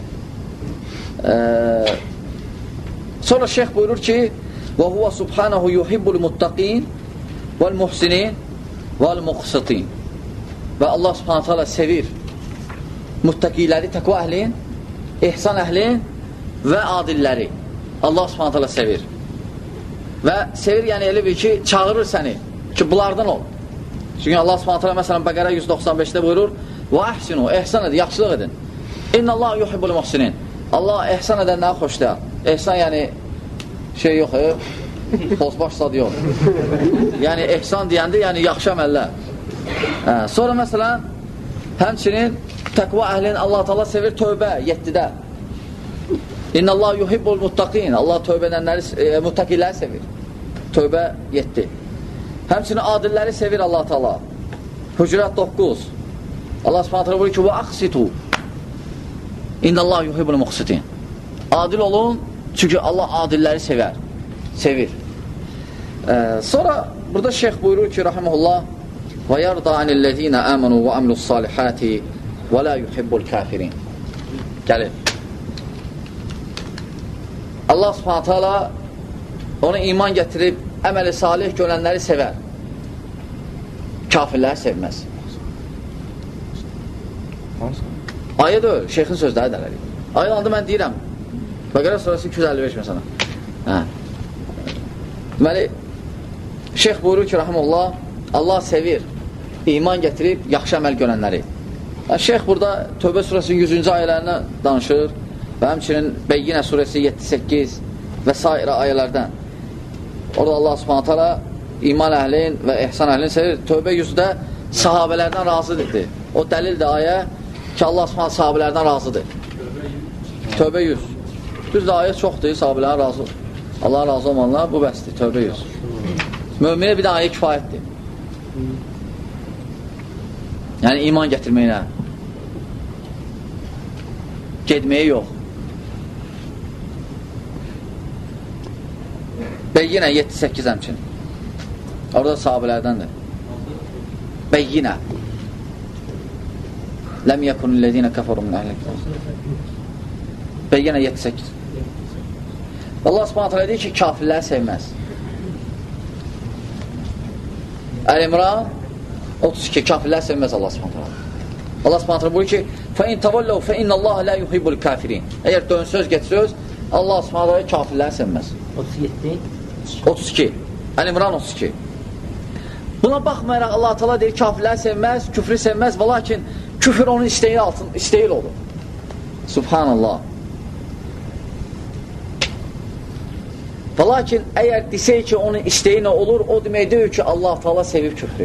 Speaker 1: Ee, sonra şeyx buyurur ki, وَهُوَ سُبْحَانَهُ يُحِبُّ الْمُتَّقِينَ وَالْمُحْسِنِينَ وَالْمُقْسِطِينَ. Və Allah subhanahu teala sevir muttaqiləri, təqva əhlin, ihsan əhlin və adilləri. Allah subhanahu teala sevir. Və sevir, yəni elə bir ki, çağırır səni ki, bunlardan ol. Çünki Allah subhanahu teala məsələn Bəqərə yüz doxsan beşdə buyurur: "Və əhsinu, ihsan edin, yaxşılıq edin. İnnallahu yuhibbul muhsinin." Allah ihsan edənləri xoşlayır. İhsan yəni şey yox, e, pozbaş sad yox. Yəni ihsan deyəndə, yəni yaxşı əməllər. Hə, sonra məsələn, həmçinin təqva əhlini Allah Teala sevir tövbə yeddidə. İnnallahu yuhibbul muttaqin. Allah tövbə edənləri, e, muttaqiləri sevir. Tövbə yeddi. Həmçinin adilləri sevir Allah Teala. Hucurat doqquz. Allah Subhanahu taala buyurur ki: "Və aqsitu. İnnallahu yuhibbul muqsitin." Adil olun, çünki Allah adilləri sevər. Sevir. Ee, sonra burada şeyx buyurur ki, rahimehullah: "Və yarda anillezina amanu və amilus salihati və la yuhibbul kafirin." Gəlin. Allah Subhanahu taala ona iman gətirib əməli salih görənləri sevər. Kafirləri sevməz. Ayə deyil, şeyxin sözləri dələri. Ayə olanda mən deyirəm, Bəqərə surəsi iki yüz əlli beş məsələn. Hə. Deməli, şeyx buyurur ki, rahimullah, Allah sevir, iman gətirib, yaxşı əməl görənləri. Şeyx burada Tövbə surəsinin yüzüncü ayələrinə danışır və həmçinin Bəyyinə surəsi yeddi səkkiz və s. ayələrdən. Orada Allah subhanahu teala iman əhlin və ihsan əhlin sevir. Tövbə yüzdə sahabələrdən razıdır. O dəlildir ayə ki, Allah subhanahu sahabələrdən razıdır. Tövbə yüz. Düzdür, ayə çoxdur, sahabələrdən razı. Allah razı olmanlar, bu bəsdir, Tövbə yüz. Möminə bir də ayə kifayətdir. Yəni, iman gətirməyinə. Gedməyə yox. Bəyyinə yeddi səkkiz həmçin. Orada sahabələrdəndir. Bəyyinə. Ləm yəkunullezine kəfəru min əhli kitab. Bəyyinə yeddi səkkiz. Allah Subhanahu taala deyir ki, kafirləri sevməz. Əl-İmran otuz iki, kafirləri sevməz Allah Subhanahu taala. Allah Subhanahu taala buyurur ki: "Fəin tavallav fəinnallaha la yuhibbul kafirin." Əgər dön söz get söz, Allah Subhanahu taala kafirləri sevməz.
Speaker 6: otuz yeddi
Speaker 1: otuz iki. Əl-İmran otuz iki. Buna baxmayaraq Allah Teala deyir, kafirləri sevməz, küfrü sevməz və lakin küfür onun istəyi altın, istəyil olur. Subhanallah. Və lakin əgər desək ki, onun istəyi nə olur, o demək deyir ki, Allah Teala sevib küfrü.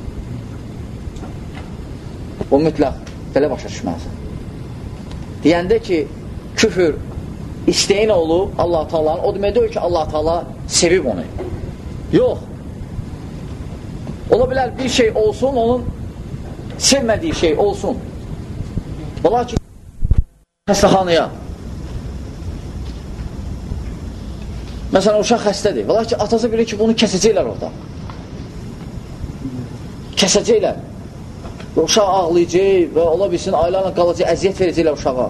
Speaker 1: O mütləq belə başa düşməlisən. Deyəndə ki, küfür istəyi nə olur Allah Teala'nın, o demək deyir ki, Allah Teala sevib onu. Yox. Ola bilər bir şey olsun, onun sevmədiyi şey olsun. Və lakin xəstəxanaya. Məsələn, uşaq xəstədir. Və lakin atası bilir ki, bunu kəsəcəklər orada. Kəsəcəklər. Və uşaq ağlayacaq və ola bilsin, ailələrlə qalacaq, əziyyət verəcəklər uşağa.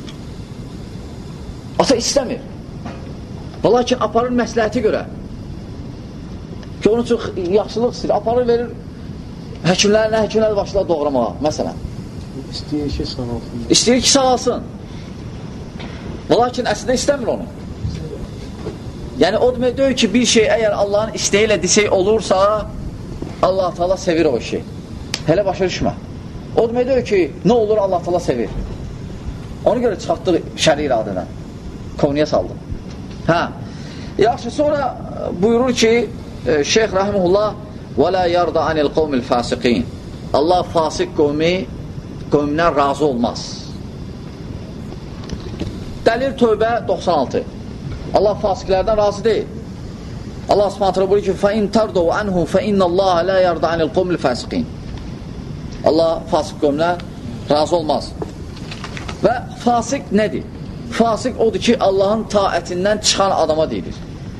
Speaker 1: Ata istəmir. Və lakin aparır məsləhəti görə. Ki, onun üçün yaxşılıq istəyir. Aparır, verir həkimlərlə, həkimlər başlar doğramağa, məsələn.
Speaker 4: İstəyir ki, sağalsın.
Speaker 1: İstəyir ki, sağalsın. Və lakin əslində istəmir onu. Yəni, o demək deyir ki, bir şey əgər Allahın istəyi ilə desək olursa, Allah Taala sevir o işi. Hələ başa düşmə. O deməkdir ki, nə olur Allah Taala sevir. Ona görə çıxartdıq şəri iradədən. Konuya saldı. Hə. Yaxşı, sonra buyurur ki, Şeyx Rahimullah və la yarda anil qavmil fasiqin. Allah fasik qavmi qavmindən razı olmaz. Dəlil Tövbə doxsan altı. Allah fasiklərdən razı deyil. Allah Subhanahu buyurur ki: "Fa in tardu anhum fa innallaha la yarda anil qawmil fasiqin." Allah fasik qavmdən razı olmaz. Və fasik nədir? Fasik odur ki, Allahın taətindən çıxan adama deyilir.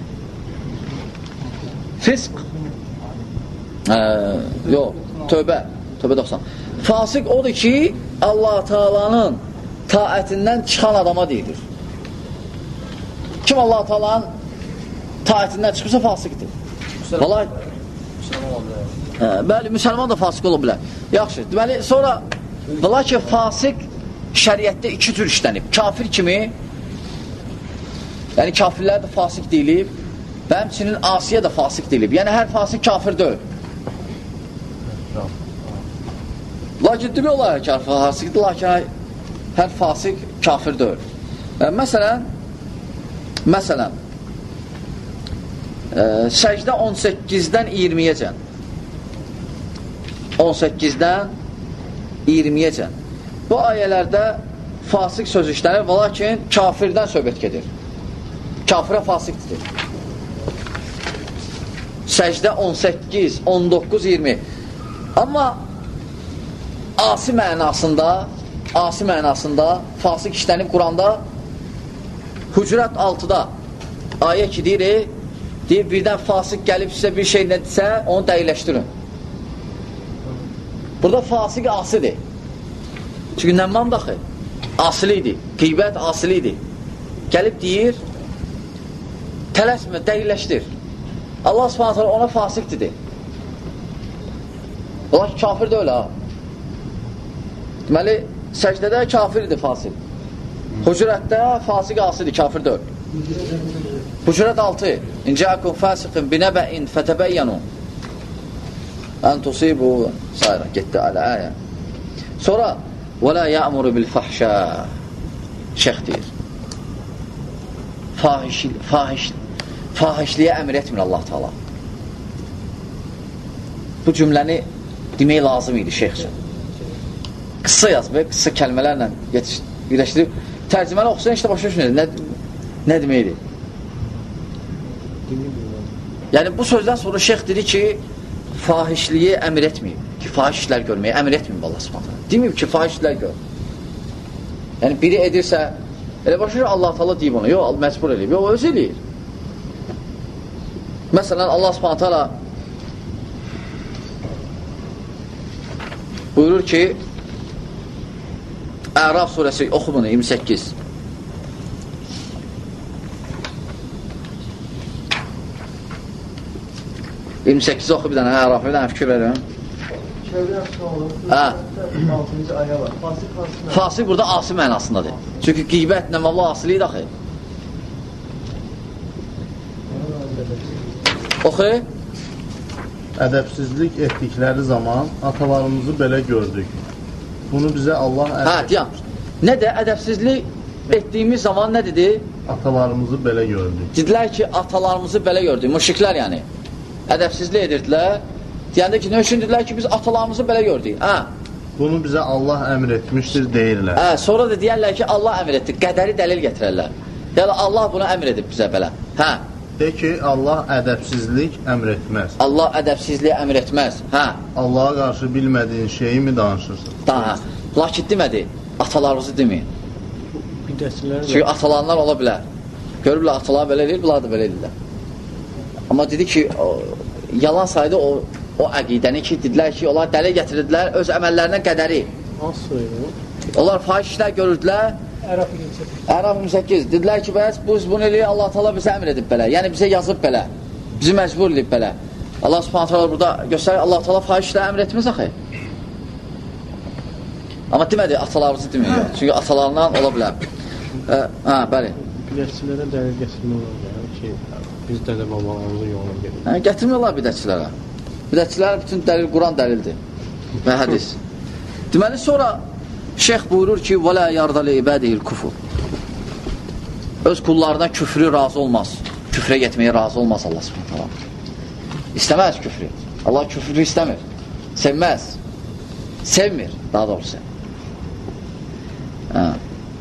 Speaker 1: Fisq ee, yox, Tövbə Tövbə doxsan. Fasik odur ki, Allah Taala'nın taətindən çıxan adama deyilir. Kim Allah Taala'nın taətindən çıxırsa fasikdir. Vallahi hə, bəli, müsəlman da fasik ola bilər. Yaxşı, deməli, sonra vallahi ki, fasik şəriətdə iki tür işlənib. Kafir kimi, yəni kafirlər də fasik deyilib və həmçinin asiyə də fasik deyilib. Yəni hər fasik kafir deyil. Lakin demək olar ki, fasikdir, lakin hər fasik kafir deyil. Məsələn, məsələn, e, səcdə on səkkizdən iyirmiyəcən on səkkizdən iyirmiyəcən bu ayələrdə fasik söz işlənir, lakin kafirdən söhbət gedir. Kafirə fasikdir. Səcdə on səkkiz, on doqquz, iyirmi. Amma asi mənasında asi mənasında fasik işlənib Quranda Hucurat altıda ayə ki deyir, deyir, birdən fasik gəlib sizə bir şey nədirsə, onu dəqiqləşdirin. Burada fasik asidir. Çünki nəmmam daxı asilidir, qeybət asilidir. Gəlib deyir, tələsmə, dəqiqləşdir. Allah Subhanahu ona fasik dedi. Allah kafir də öyle ha. Deməli, səcdədə kafirdir fasik. Hucurətdə fasik asidir, kafir də öyle. Hucurat altı. İncəəkum fasiqin binəbəin fətəbəyyənu ən tusibu sayra. Getdi alə ayə. Sonra وَلَا يَأْمُرُ بِالْفَحْشَى Şeyx deyir. Fahiş, fahiş, fahişliyə əmr etmir Allah Taala. Bu cümləni demək lazım idi şeyx üçün. Qısa yaz və qısa kəlmələrlə birləşdirib tərcüməli oxusan işte başa düşmür. Nə, nə deməkdir? Yəni bu sözdən sonra şeyx dedi ki, fahişliyə əmr etməyib. Ki, fahişlər görməyə əmr etməyib Allah Subhanahu. Deməyib ki, fahişlər gör. Yəni biri edirsə, elə başa düşür Allah Taala deyib ona. Yox, məcbur eləyib. Yox, öz eləyir. Məsələn, Allah Subhanahu Taala buyurur ki, Əraf surəsi, oxu bunu, iyirmi səkkiz. iyirmi səkkiz oxu bir dənə, Əraf, bir dənə fikir verin. altıncı ayə var. Fasik, fasik, fasik burada asi mənasındadır. Çünki qeybət nəməllə asiliyi daxil. Oxu.
Speaker 2: Ədəbsizlik etdikləri zaman atalarımızı belə gördük. Bunu bizə Allah
Speaker 1: hə, deyəm. Nə də ədəbsizlik etdiyimiz zaman nə dedi?
Speaker 2: Atalarımızı belə gördük.
Speaker 1: Dedilər ki, atalarımızı belə gördük. Müşriklər yəni. Ədəbsizlik edirdilər. Deyəndə ki, nə üçün dedilər ki, biz atalarımızı belə gördük. Hə.
Speaker 2: Bunu bizə Allah əmr etmişdir deyirlər.
Speaker 1: Hə, sonra da deyərlər ki, Allah əmr etdi. Qədəri dəlil gətirərlər. Yəni, Allah bunu əmr edib bizə belə. Hə.
Speaker 2: De ki, Allah ədəbsizlik əmr etməz.
Speaker 1: Allah ədəbsizliyi əmr etməz. Hə.
Speaker 2: Allaha qarşı bilmədiyin şeyi mi danışırsın?
Speaker 1: Daha. Lakin demədi, atalarımızı deməyin. Çünki atalanlar ola bilər. Görürlər, atalar belə edir, bunlar da belə edirlər. Amma dedi ki, o, yalan saydı o, o əqidəni ki, dedilər ki, onlar dəli gətirdilər öz əməllərinə qədəri. Onlar fahiş işlər görürdülər. Əraf iyirmi səkkiz. Dedilər ki, bəs biz bunu eləyir, Allah Taala bizə əmr edib belə. Yəni bizə yazıb belə. Bizi məcbur edib belə. Allah Subhanahu taala burada göstərir, Allah Taala fahiş işlər əmr etməz axı. Amma demədi, atalarımızı deməyin. Çünki atalarından ola bilər. Hə, bəli.
Speaker 4: Bidətçilərə dəlil gətirmək olar. Yəni ki, biz dədə babalarımızın yoluna gedirik.
Speaker 1: Hə, gətirmək olar bidətçilərə. Bidətçilər bütün dəlil Quran dəlildir və hədis. Deməli, sonra şeyx buyurur ki, وَلَا يَرْضَ لِعِبَادِهِ الْكُفُرِ Öz qullarına küfrü razı olmaz. Küfrə getməyə razı olmaz Allah subhanahu wa ta'ala. İstəməz küfrü. Allah küfrü istəmir. Sevməz. Sevmir, daha doğrusu. Hə.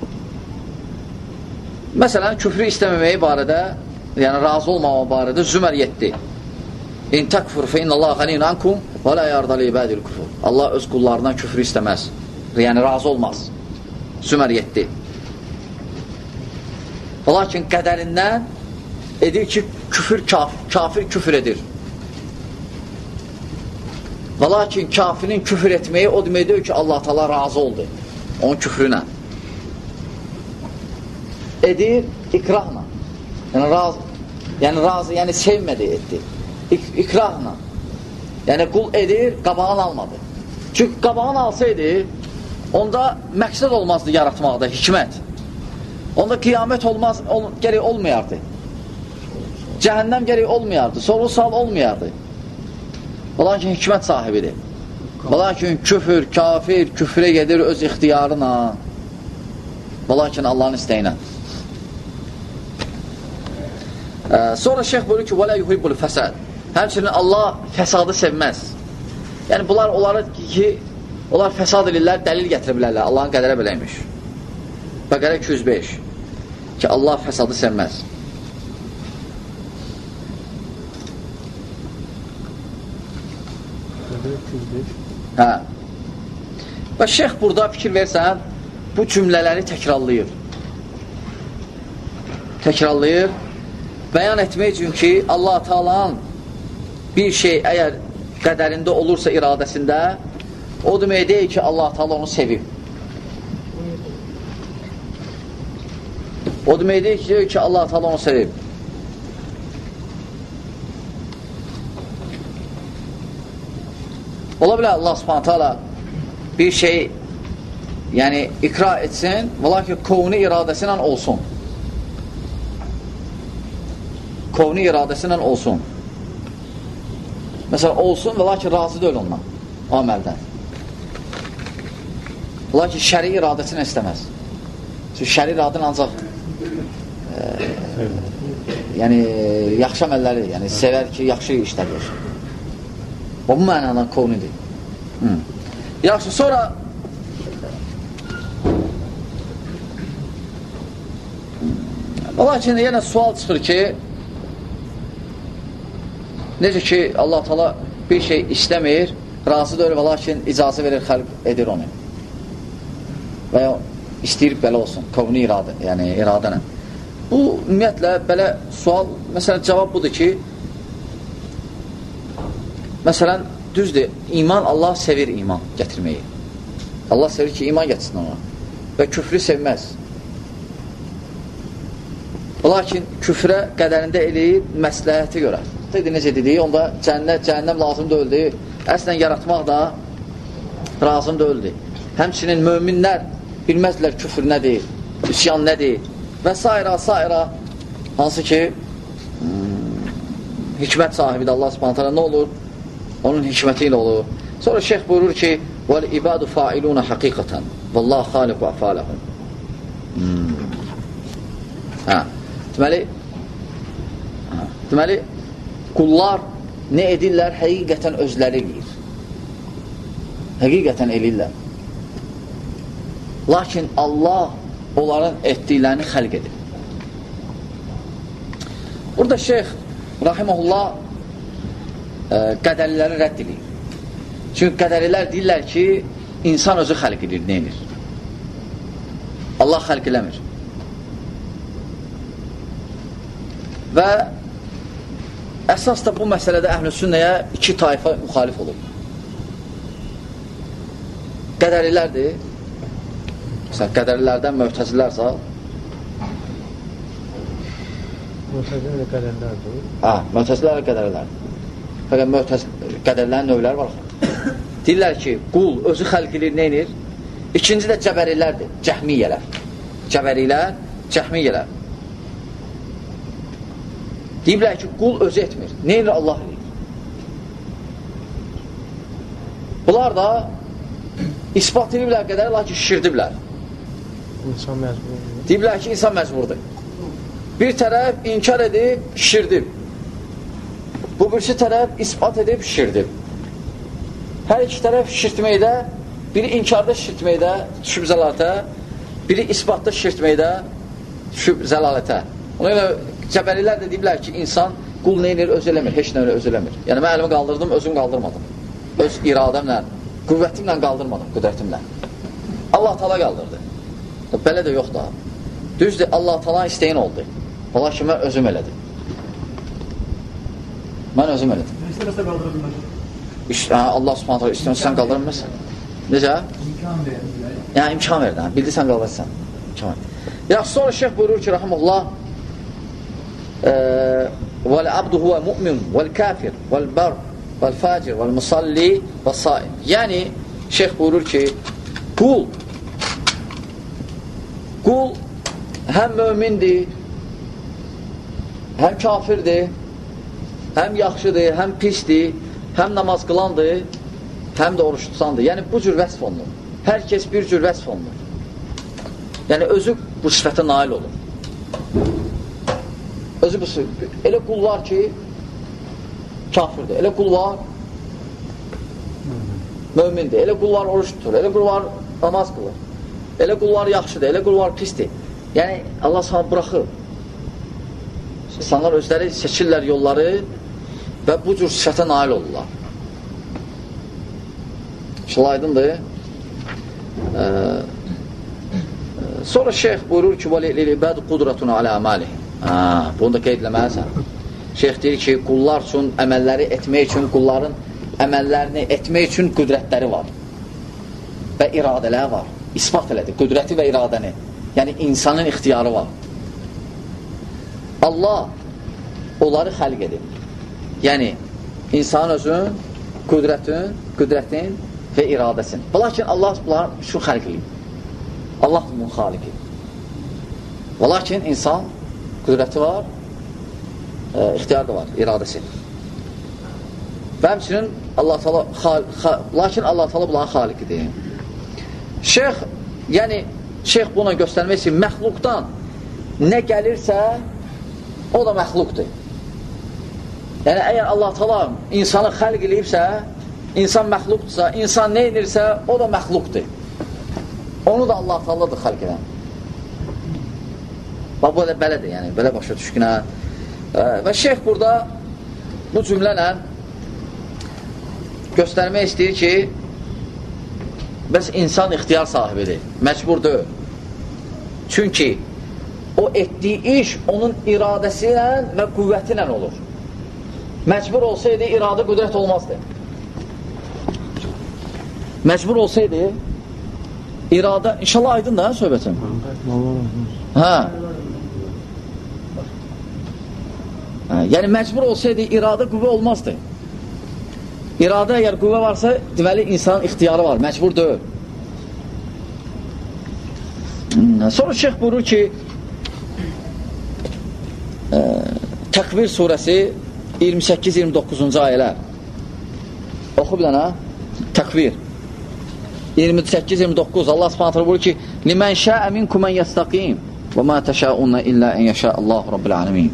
Speaker 1: Məsələn, küfrü istəməməyi barədə, yəni razı olmamaq barədə Zümər yeddi. İn təkfur fe innallahu ganiyyun ankum və la yarda li ibadil kufur. Allah öz qullarından küfrü istəməz. Yəni razı olmaz. Zümər yeddi. Lakin qədərindən edir ki, küfür kafir, kafir küfür edir. Və lakin kafirin küfür etməyi o deməkdir ki, Allah Teala razı oldu onun küfrünə. Edir ikrahla. Yəni razı, yəni razı, yəni sevmədi etdi. İk ikrahla. Yəni qul edir, qabağını almadı. Çünki qabağını alsaydı, onda məqsəd olmazdı yaratmaqda, hikmət. Onda qiyamət olmaz, ol, gərək olmayardı. Cəhənnəm gərək olmayardı, soru sal olmayardı. Lakin hikmət sahibidir. Lakin küfür, kafir, küfrə gedir öz ixtiyarına. Lakin Allahın istəyinə. Ee, sonra şeyh buyurur ki وَلَا يُحِبُّ الْفَسَادِ Həmçinin Allah fəsadı sevməz. Yəni bunlar onları ki onlar fəsad edirlər, dəlil gətirə bilərlər. Allahın qədərə beləymiş. Bəqərə iki yüz beş ki Allah fəsadı sevməz. Hə. Və şeyh burada fikir versən bu cümlələri təkrarlayır. Təkrarlayır. Bəyan etmək üçün ki, Allah Taala'nın bir şey əgər qədərində olursa iradəsində, o demək deyil ki, Allah Taala onu sevib. O demək deyil ki, Allah Taala onu sevib. Ola bilər Allah Subhanahu Taala bir şey yəni ikra etsin, və lakin kovni iradəsi ilə olsun. Kovni iradəsi ilə olsun. Məsələn, olsun və lakin razı deyil ondan, o əməldən. Lakin şəri iradəsini istəməz. Çünki şəri iradın ancaq e, yəni yaxşı əməlləri, yəni sevər ki, yaxşı işlədir. O bu mənada kovnidir. Hı. Yaxşı, sonra lakin yenə sual çıxır ki, necə ki, Allah Teala bir şey istəmir, razı deyil və lakin icazə verir, xəlq edir onu. Və ya istəyir belə olsun, kovni iradə, yəni iradənə. Bu, ümumiyyətlə, belə sual, məsələn, cavab budur ki, məsələn, düzdür, iman, Allah sevir iman gətirməyi. Allah sevir ki, iman gətirsin ona. Və küfrü sevməz. Lakin küfrə qədərində eləyir məsləhəti görə. Dedi, necə dedik, onda cənnət, cəhənnəm lazım deyildi. Əslən yaratmaq da lazım deyildi. Həmçinin möminlər bilməzdilər küfür nədir, üsyan nədir və s. s. hansı ki hmm, hikmət sahibidir Allah Subhanahu taala, nə olur? Onun hikməti ilə olur. Sonra şeyh buyurur ki وَالْعِبَادُ فَاِلُونَ حَقِيقَةً وَاللّٰهُ خَالِقُ أَفْعَالَهُمْ Hə, deməli hə, deməli qullar nə edirlər? Həqiqətən özləri eləyir. Həqiqətən eləyirlər. Lakin Allah onların etdiklərini xəlq edir. Burada şeyh rahiməhullah ə, qədəriləri rədd edir. Çünki qədərilər deyirlər ki, insan özü xəlq edir, nə edir? Allah xəlq eləmir. Və əsas da bu məsələdə əhl-i sünnəyə iki tayfa müxalif olur. Qədərilərdir. Məsələn, qədərilərdən möhtəzilərsə
Speaker 4: Möhtəzilərlə qədərlərdir.
Speaker 1: Ha, möhtəzilərlə qədərilərdir. Fəqət möhtəz qədərlərin növləri var. Deyirlər ki, qul özü xəlq edir, nə edir? İkinci də cəbərilərdir, cəhmiyyələr. Cəbərilər, cəhmiyyələr. Deyiblər ki, qul özü etmir. Nə edir? Allah edir. Bunlar da ispat ediblər qədər, lakin şişirdiblər.
Speaker 4: İnsan məcbur.
Speaker 1: Deyiblər ki, insan məcburdur. Bir tərəf inkar edib, şişirdib. Bu birisi tərəf ispat edib, şişirdib. Hər iki tərəf şişirtməkdə, biri inkarda şişirtməkdə düşüb zəlalətə, biri isbatda şişirtməkdə düşüb zəlalətə. Ona görə Cəbəlilər də deyiblər ki, insan qul neynir, öz eləmir, heç nə öz eləmir. Yəni, mən əlimi qaldırdım, özüm qaldırmadım. Öz iradəmlə, qüvvətimlə qaldırmadım, qüdrətimlə. Allah Taala qaldırdı. Belə də yox da. Düzdür, Allah Taala istəyin oldu. Ola ki, mən özüm elədim. Mən özüm elədim.
Speaker 6: İstəməsə qaldıra bilmər.
Speaker 1: Allah Subhanahu taala istəməsə sən qaldırır mısın? Necə?
Speaker 3: İmkan verir.
Speaker 1: Yəni, imkan verir. Bildirsən qaldırırsan. İmkan verir. Yaxşı, sonra şeyh buyurur ki, rahimullah, وَالْعَبْدُ هُوَ مُؤْمِنٌ وَالْكَافِرُ وَالْبَرُّ وَالْفَاجِرُ وَالْمُصَلِّي وَالصَّائِمُ. Yəni, şeyh buyurur ki, qul qul həm mömindir, həm kafirdir, həm yaxşıdır, həm pisdir, həm namaz qılandır, həm də oruç tutandır. Yəni, bu cür vəsf olunur. Hər kəs bir cür vəsf olunur. Yəni, özü bu sifətə nail olur. Özü bu sifət. Elə qul var ki, kafirdir. Elə qul var, mömindir. Elə qul var, oruç tutur. Elə qul var, namaz qılır. Elə qul var, yaxşıdır. Elə qul var, pisdir. Yəni, Allah sana bıraxır. İnsanlar özləri seçirlər yolları və bu cür sifətə nail olurlar. İnşallah aydındır. Ee, sonra şeyh buyurur ki, وَلِلْعِبَادُ قُدْرَةٌ عَلَى عَمَالِهِمْ. Bunu da qeyd eləməlisən. Şeyh deyir ki, qullar üçün əməlləri etmək üçün, qulların əməllərini etmək üçün qüdrətləri var və iradələri var. İspat elədi, qüdrəti və iradəni. Yəni, insanın ixtiyarı var. Allah onları xəlq edib. Yəni, insan özün, qüdrətin, qüdrətin və iradəsin. Lakin Allah bunları şu xəlq edib. Allah bunun xaliqi. Lakin insan qüdrəti var, e, ixtiyar da var, iradəsi. Və həmçinin Allah Taala lakin Allah Taala bunların xaliqidir. Şeyx, yəni şeyx buna göstərmək üçün məxluqdan nə gəlirsə o da məxluqdur. Yəni əgər Allah Taala insanı xəlq eləyibsə, insan məxluqdursa, insan nə edirsə o da məxluqdur. Onu da Allah Taaladır xəlq edən. Bax, bu da belədir, yəni, belə başa düşkünə. Və şeyx burada bu cümlənə göstərmək istəyir ki, bəs insan ixtiyar sahibidir, məcbur deyil. Çünki o etdiyi iş onun iradəsi ilə və qüvvəti ilə olur. Məcbur olsaydı, iradə qüdrət olmazdı. Məcbur olsaydı, iradə, inşallah aydın da söhbətim. Hə. Hə, yəni məcbur olsaydı, iradə qüvvə olmazdı. İradə əgər qüvvə varsa, deməli insanın ixtiyarı var, məcbur deyil. Sonra şeyx buyurur ki, e, Təkvir surəsi iyirmi səkkiz iyirmi doqquzuncu ayələr. Oxu bir dənə. Təkvir iyirmi səkkiz iyirmi doqquz. Allah Subhanahu taala buyurur ki: "Limen şa'a minkum en yastaqim ve ma teşauna illa en yasha Allahu Rabbul alamin."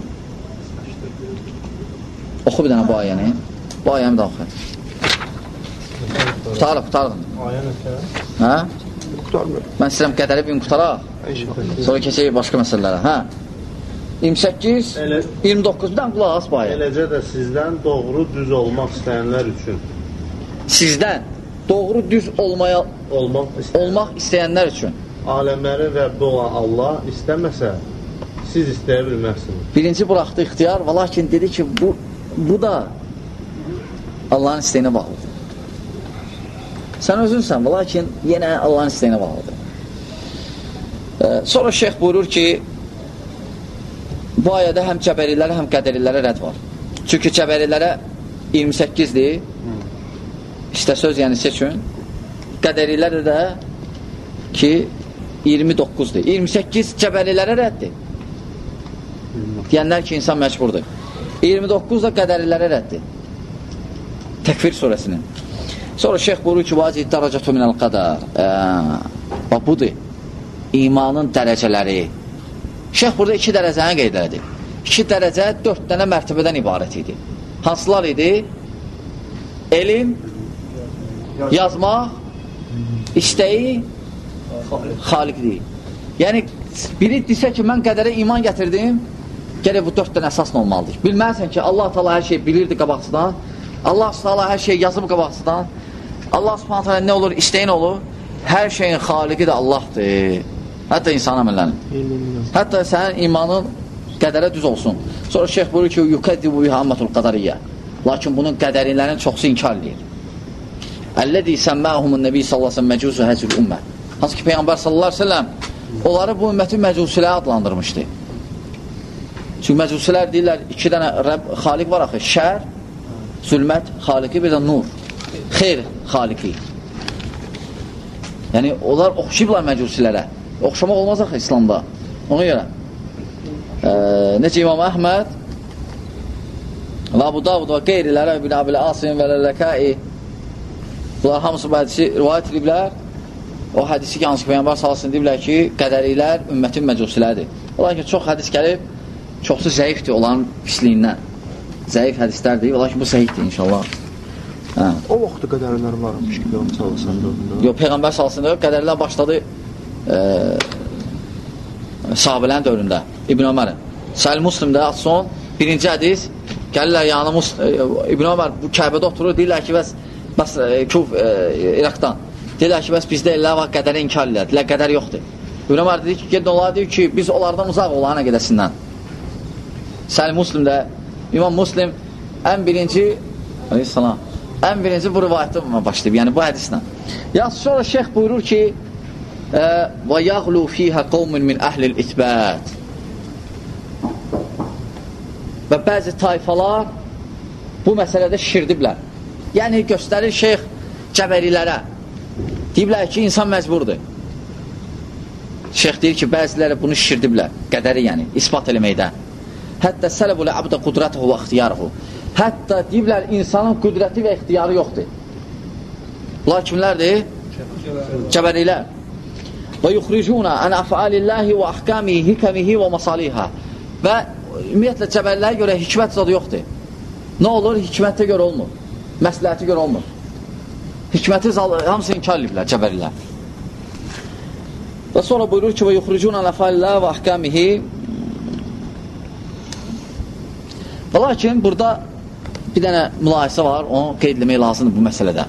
Speaker 1: Oxu bir dənə bu ayəni. Bu ayəni də oxu. Qutarıq, qutarıq.
Speaker 2: Ayə nəsə?
Speaker 1: Hə?
Speaker 2: Qutarmır.
Speaker 1: Mən istəyirəm qədəri bir qutaraq. Sonra keçək başqa məsələlərə. Hə? iyirmi səkkiz iyirmi doqquz. Bir dənə qulaq as bu ayə.
Speaker 2: Eləcə də sizdən doğru düz olmaq istəyənlər üçün.
Speaker 1: Sizdən doğru düz olmaya
Speaker 2: olmaq istəyənlər,
Speaker 1: olmaq istəyənlər üçün.
Speaker 2: Aləmlərin Rəbbi olan Allah istəməsə, siz istəyə bilməzsiniz.
Speaker 1: Birinci buraxdı ixtiyar, və lakin dedi ki, bu, bu da Allahın istəyinə bağlıdır. Sən özünsən, və lakin yenə Allahın istəyinə bağlıdır. Ee, sonra şeyx buyurur ki, bu ayədə həm cəbərilərə, həm qədərilərə rədd var. Çünki cəbərilərə iyirmi səkkizdir, İşte söz yəni seçin. Qədərilərə də ki iyirmi doqquzdur. iyirmi səkkiz cəbəlilərə rəddir. Deyənlər ki, insan məcburdur. iyirmi doqquz da qədərilərə rəddir. Təkvir surəsinin. Sonra şeyx buyurur ki, vacid dərəcətü minəl qədər. Bax, budur. İmanın dərəcələri. Şeyx burada iki dərəcəni qeyd elədi. İki dərəcə dörd dənə mərtəbədən ibarət idi. Hansılar idi? Elm, yazmaq, istəyi, xaliqliyi. Yəni, biri desə ki, mən qədərə iman gətirdim, gələk bu dörd dənə əsasın olmalıdır. Bilməlisən ki, Allah Teala hər şey bilirdi qabaqçıdan, Allah Teala hər şey yazıb qabaqçıdan, Allah Subhanahu Teala nə olur, istəyin olur, hər şeyin xaliqi də Allahdır. Hətta insan əməllərin. Hətta sənin imanın qədərə düz olsun. Sonra şeyx buyurur ki, yukəddibu bihammatul qadariyyə. Lakin bunun qədərilərin çoxsu inkar edir. Əlləzi səmməhumun nəbi sallallahu əleyhi və səlləm məcusu həzül ümmə. Hansı ki, Peyğəmbər sallallahu əleyhi və səlləm onları bu ümməti məcusilərə adlandırmışdı. Çünki məcusilər deyirlər, iki dənə Rəbb, xaliq var axı, şər, zülmət, xaliqi, bir də nur, xeyr, xaliqi. Yəni, onlar oxşayıblar məcusilərə. Oxşamaq olmaz axı İslamda. Ona görə. E, necə İmam Əhməd və Abu Davud və qeyrilərə ibn Abil Asim və Lələkai bunlar hamısı bu hədisi rivayət ediblər. O hədisi ki, hansı ki, Peyğəmbər salsın deyiblər ki, qədərilər ümmətin məcusiləridir. Olar ki, çox hədis gəlib, çoxsu zəifdir onların pisliyindən. Zəif hədislərdir, olar ki, bu səhiddir inşallah. Hə.
Speaker 4: O vaxtda qədərlər varmış ki, Peyğəmbər salsın dövründə.
Speaker 1: Yox, Peyğəmbər salsın dövründə qədərlər başladı e, sahabələrin dövründə, İbn Ömərin. Səhil Müslimdə son birinci hədis gəlirlər yanı İbn Ömər bu Kəbədə oturur, deyirlər ki, bəs, bəs Kuf, e, İraqdan deyirlər ki, bəs bizdə elə var, qədəri inkar edirlər, deyirlər, qədər yoxdur. İbn Ömər dedi ki, gedin onlara deyir ki, biz onlardan uzaq olana gedəsindən. Səhil Müslimdə İmam Müslim ən birinci aleyhissalam, ən birinci bu rivayətdə başlayıb, yəni bu hədislə. Ya sonra şeyx buyurur ki, və yəğlu fiyhə qovmun min əhlil itbət. Və bəzi tayfalar bu məsələdə şirdiblər. Yəni, göstərir şeyx cəbərilərə. Deyiblər ki, insan məcburdur. Şeyx deyir ki, bəziləri bunu şirdiblər. Qədəri yəni, ispat eləməkdə. Hətta sələbulə abdə qudrətəhu və ixtiyarıhu. Hətta deyiblər, insanın qüdrəti və ixtiyarı yoxdur. Bunlar kimlərdir? Cəbərilər. Və yuxricuna ən əfəalillahi və əhkamihi, hikəmihi və masalihə. Və ümumiyyətlə, cəbərlərə görə hikmət zadı yoxdur. Nə olur? Hikmətə görə olmur. Məsləhəti görə olmur. Hikməti hamısı inkar ediblər, cəbərlər. Və sonra buyurur ki, və yuxricuna ən əfəalillahi və əhkamihi. Və lakin, burada bir dənə mülahisə var, onu qeydləmək lazımdır bu məsələdə.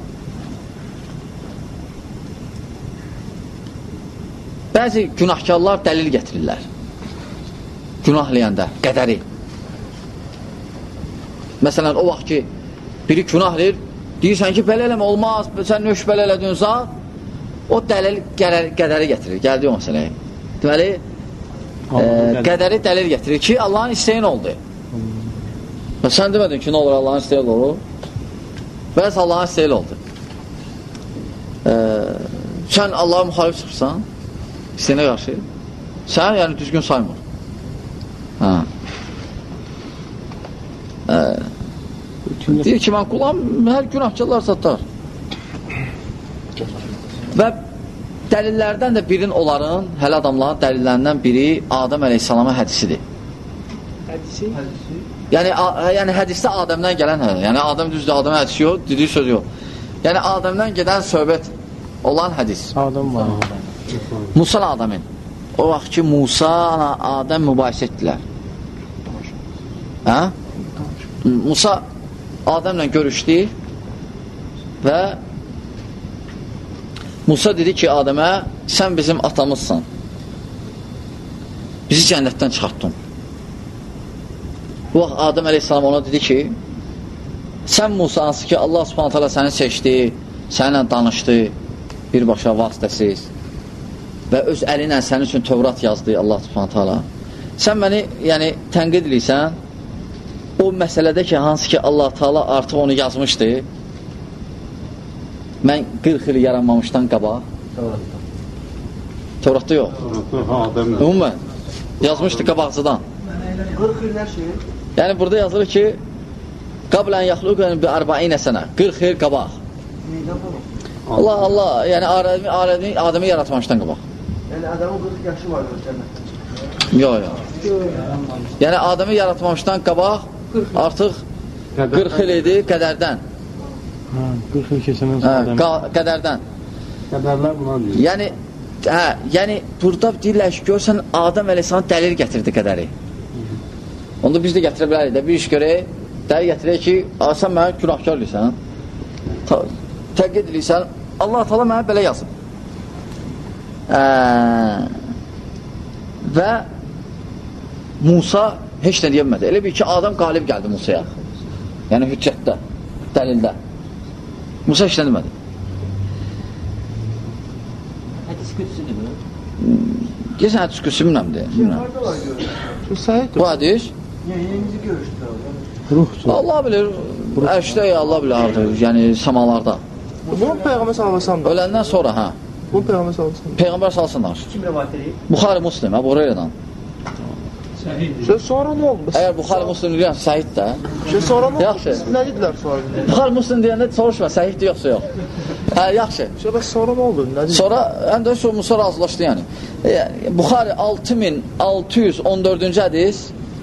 Speaker 1: Bəzi günahkarlar dəlil gətirirlər. Günahləyəndə, qədəri. Məsələn, o vaxt ki, biri günahləyir, deyirsən ki, belə eləmə, olmaz, sən nöş belə elədin zat, o dəlil qədəri gətirir, gəldi o məsələyə. Deməli, e, qədəri dəlil gətirir ki, Allahın istəyin oldu. Və sən demədin ki, nə olur, Allahın istəyil olur? Bəs Allahın istəyil oldu. E, sən Allah'a müxalif çıxırsan, istəyinə qarşı, sən yəni düzgün saymır. Hə. E, deyir ki, mən qulam, hər günahçılar satlar. Və dəlillərdən də birin onların, hələ adamların dəlillərindən biri Adəm əleyhissalama hədisidir.
Speaker 4: Hədisi? Hədisi?
Speaker 1: Yəni, yəni hədisdə Adəmdən gələn hədə. Yəni, Adəm düzdür, Adəmə hədisi yox, dediyi söz yox. Yəni, Adəmdən gedən söhbət olan hədis.
Speaker 4: Adəm var.
Speaker 1: Musa Adəmin. O vaxt ki, Musa Adəm mübahisə etdilər. Hə? Musa Adəmlə görüşdü və Musa dedi ki, Adəmə, sən bizim atamızsan. Bizi cənnətdən çıxartdın. Bu vaxt Adəm əleyhissalam ona dedi ki, sən Musa, hansı ki, Allah subhanət hala səni seçdi, səninlə danışdı, birbaşa vasitəsiz və öz əli ilə sənin üçün Tövrat yazdı Allah subhanət hala. Sən məni, yəni, tənqid edirsən, o məsələdə ki, hansı ki, Allah Teala artıq onu yazmışdı, mən qırx il yaranmamışdan qabaq, Tövratda yox. Ümumən, yazmışdı qabaqcıdan.
Speaker 6: qırx il nə şey?
Speaker 1: Yəni, burada yazılır ki, qablən yaxluqən bi ərbainə sənə, qırx il qabaq.
Speaker 6: Neydən falan?
Speaker 1: Allah, Allah, yəni Adəmi, Adəmi, Adəmi yaratmamışdan qabaq.
Speaker 6: Yəni adamın qırx yaşı var cənnətdən.
Speaker 1: Yox, yox. Yəni Adəmi yaratmamışdan qabaq artıq qırx il idi qədərdən.
Speaker 4: Hə, qırx il keçəndən
Speaker 1: Hə,
Speaker 4: sonra
Speaker 1: qədərdən.
Speaker 4: qədərlər buna deyir.
Speaker 1: Yəni, hə, yəni burada deyirlər ki, görsən Adəm əleyhissalam dəlil gətirdi qədəri. Onda biz də gətirə bilərik də, bir iş görək, dəlil gətirək ki, sən mənə günahkar deyirsən, təqid edirsən, Allah-u Teala mənə belə yazıb. Ə, və Musa heç nə deyəmədi. Elə bir ki, Adəm qalib gəldi Musaya. Yəni hüccətdə, dəlildə. Musa heç nə demədi.
Speaker 7: Hədis qüdsüdür bu?
Speaker 1: Gəlsən hədis qüdsü bilməmdir. Bu hədis?
Speaker 6: Yenici görüşdür.
Speaker 4: Ruhdur.
Speaker 1: Allah bilir, ərşdə ya Allah bilir hardır, yəni samalarda.
Speaker 8: Bunun Peyğəmbər sallallahu
Speaker 1: Öləndən sonra, hə.
Speaker 8: Bunun Peyğəmbər sallallahu
Speaker 1: Peyğəmbər salsınlar.
Speaker 6: Kim rəvayət edir?
Speaker 1: Buxari Muslim, Əbu Hüreyrədən.
Speaker 8: Şey sonra nə oldu?
Speaker 1: Əgər Buxari Muslim deyirəm, səhid də.
Speaker 8: Şey sonra nə oldu?
Speaker 1: Yaxşı.
Speaker 8: Nə dedilər sonra?
Speaker 1: Buxari Muslim deyəndə soruşma, səhiddir yoxsa yox. Hə, yaxşı.
Speaker 8: Şey bəs sonra nə oldu? Nə dedilər?
Speaker 1: Sonra, həm də şu Musa razılaşdı yəni. yəni Buxari altı min altı yüz on dördüncü hədis,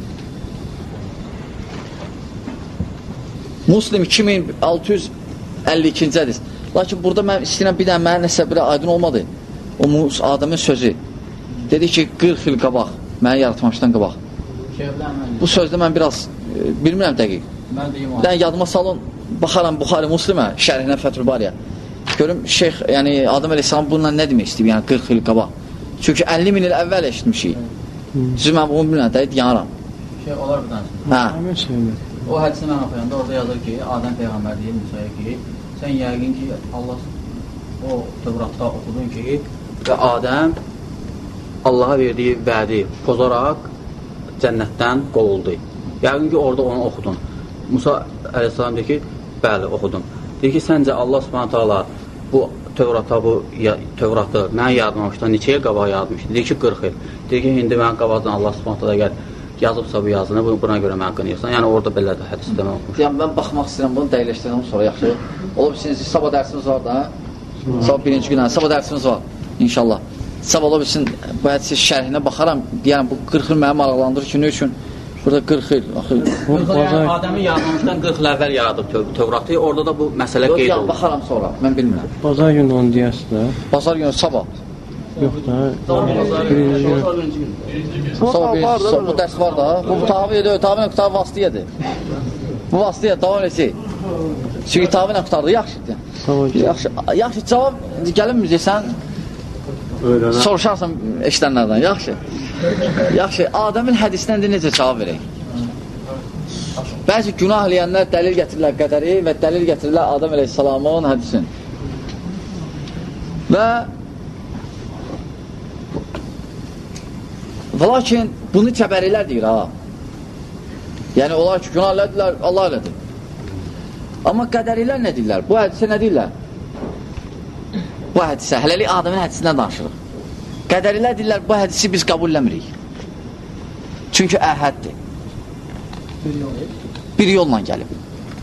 Speaker 1: Muslim iki min altı yüz əlli ikinci hədis. Lakin burada mən istəyirəm bir dənə mənə nəsə bir aydın olmadı. O Musa Adəmin sözü. Dedi ki, qırx il qabaq, məni yaratmamışdan qabaq. Bu sözdə mən biraz e, bilmirəm dəqiq.
Speaker 7: Mən deyim o.
Speaker 1: Dən yadıma salın, baxaram Buxari Muslimə, şərhinə Fəthül Bariyə. Görüm, şeyx, yəni Adəm əleyhissalam bununla nə demək istəyib, yəni qırx il qabaq. Çünki əlli min il əvvəl eşitmişik. Siz mən bunu bilmirəm, dəqiq yanıram.
Speaker 7: Şey olar bir tanesi.
Speaker 1: Hə.
Speaker 4: Həmin şeydir.
Speaker 7: O hədisi mən oxuyanda orada yazır ki, Adəm Peyğəmbər deyir Musaya ki, sən yəqin ki, Allah o Tövratda oxudun ki, və Adəm Allaha verdiyi vədi pozaraq cənnətdən qovuldu. Yəqin ki, orada onu oxudun. Musa əleyhissalam deyir ki, bəli, oxudum. Deyir ki, səncə Allah subhanət hala bu Tövratda, bu Tövratı mən yaratmamışdan neçəyə qabaq yaratmışdı? Deyir ki, qırx il. Deyir ki, indi mən qabaqdan Allah subhanət hala gəl yazıbsa bu yazını, buna görə mən qınıyırsan. Yəni orada belədir, hədisdə mən oxumuşum.
Speaker 1: Yəni mən baxmaq istəyirəm, bunu dəqiqləşdirəm sonra yaxşı. Olub sizin sabah dərsimiz var da. Sabah birinci günə, sabah dərsimiz var inşallah. Sabah ola bilsin, bu hədisi şərhinə baxaram, deyərəm bu qırx il mənə maraqlandırır ki, nə üçün? Burada qırx il.
Speaker 7: Yəni Adəmin yaratmamışdan qırx il əvvəl yaradıb Tövratı, orada da bu məsələ qeyd olunur.
Speaker 1: Yox, baxaram sonra, mən bilmirəm.
Speaker 4: Bazar günü onu deyəsin də.
Speaker 1: Bazar günü, sabah.
Speaker 4: Yox da, birinci gün.
Speaker 1: Sabah bir, bu dərs var da, bu tabi edir, tabi ilə qutarı vasitiyədir. Bu vasitiyyə, davam edəcək. Çünki tabi ilə qutardı, yaxşıdır. Yaxşı, yaxşı, cavab gəlinməyəcəksən, soruşarsan eşlənlərdən, yaxşı. Yaxşı, Adəmin hədisindən də necə cavab verək? Bəzi günah eləyənlər dəlil gətirirlər qədəri və dəlil gətirirlər Adəm əleyhissalamın hədisin. Və və lakin bunu kəbərilər deyir, ha. Yəni, onlar ki, günah elədirlər, Allah elədir. Amma qədərilər nə deyirlər? Bu hədisə nə deyirlər? Bu hədisə, hələlik Adəmin hədisindən danışırıq. Qədərilər deyirlər, bu hədisi biz qəbul eləmirik. Çünki əhəddir. Bir yolla gəlib.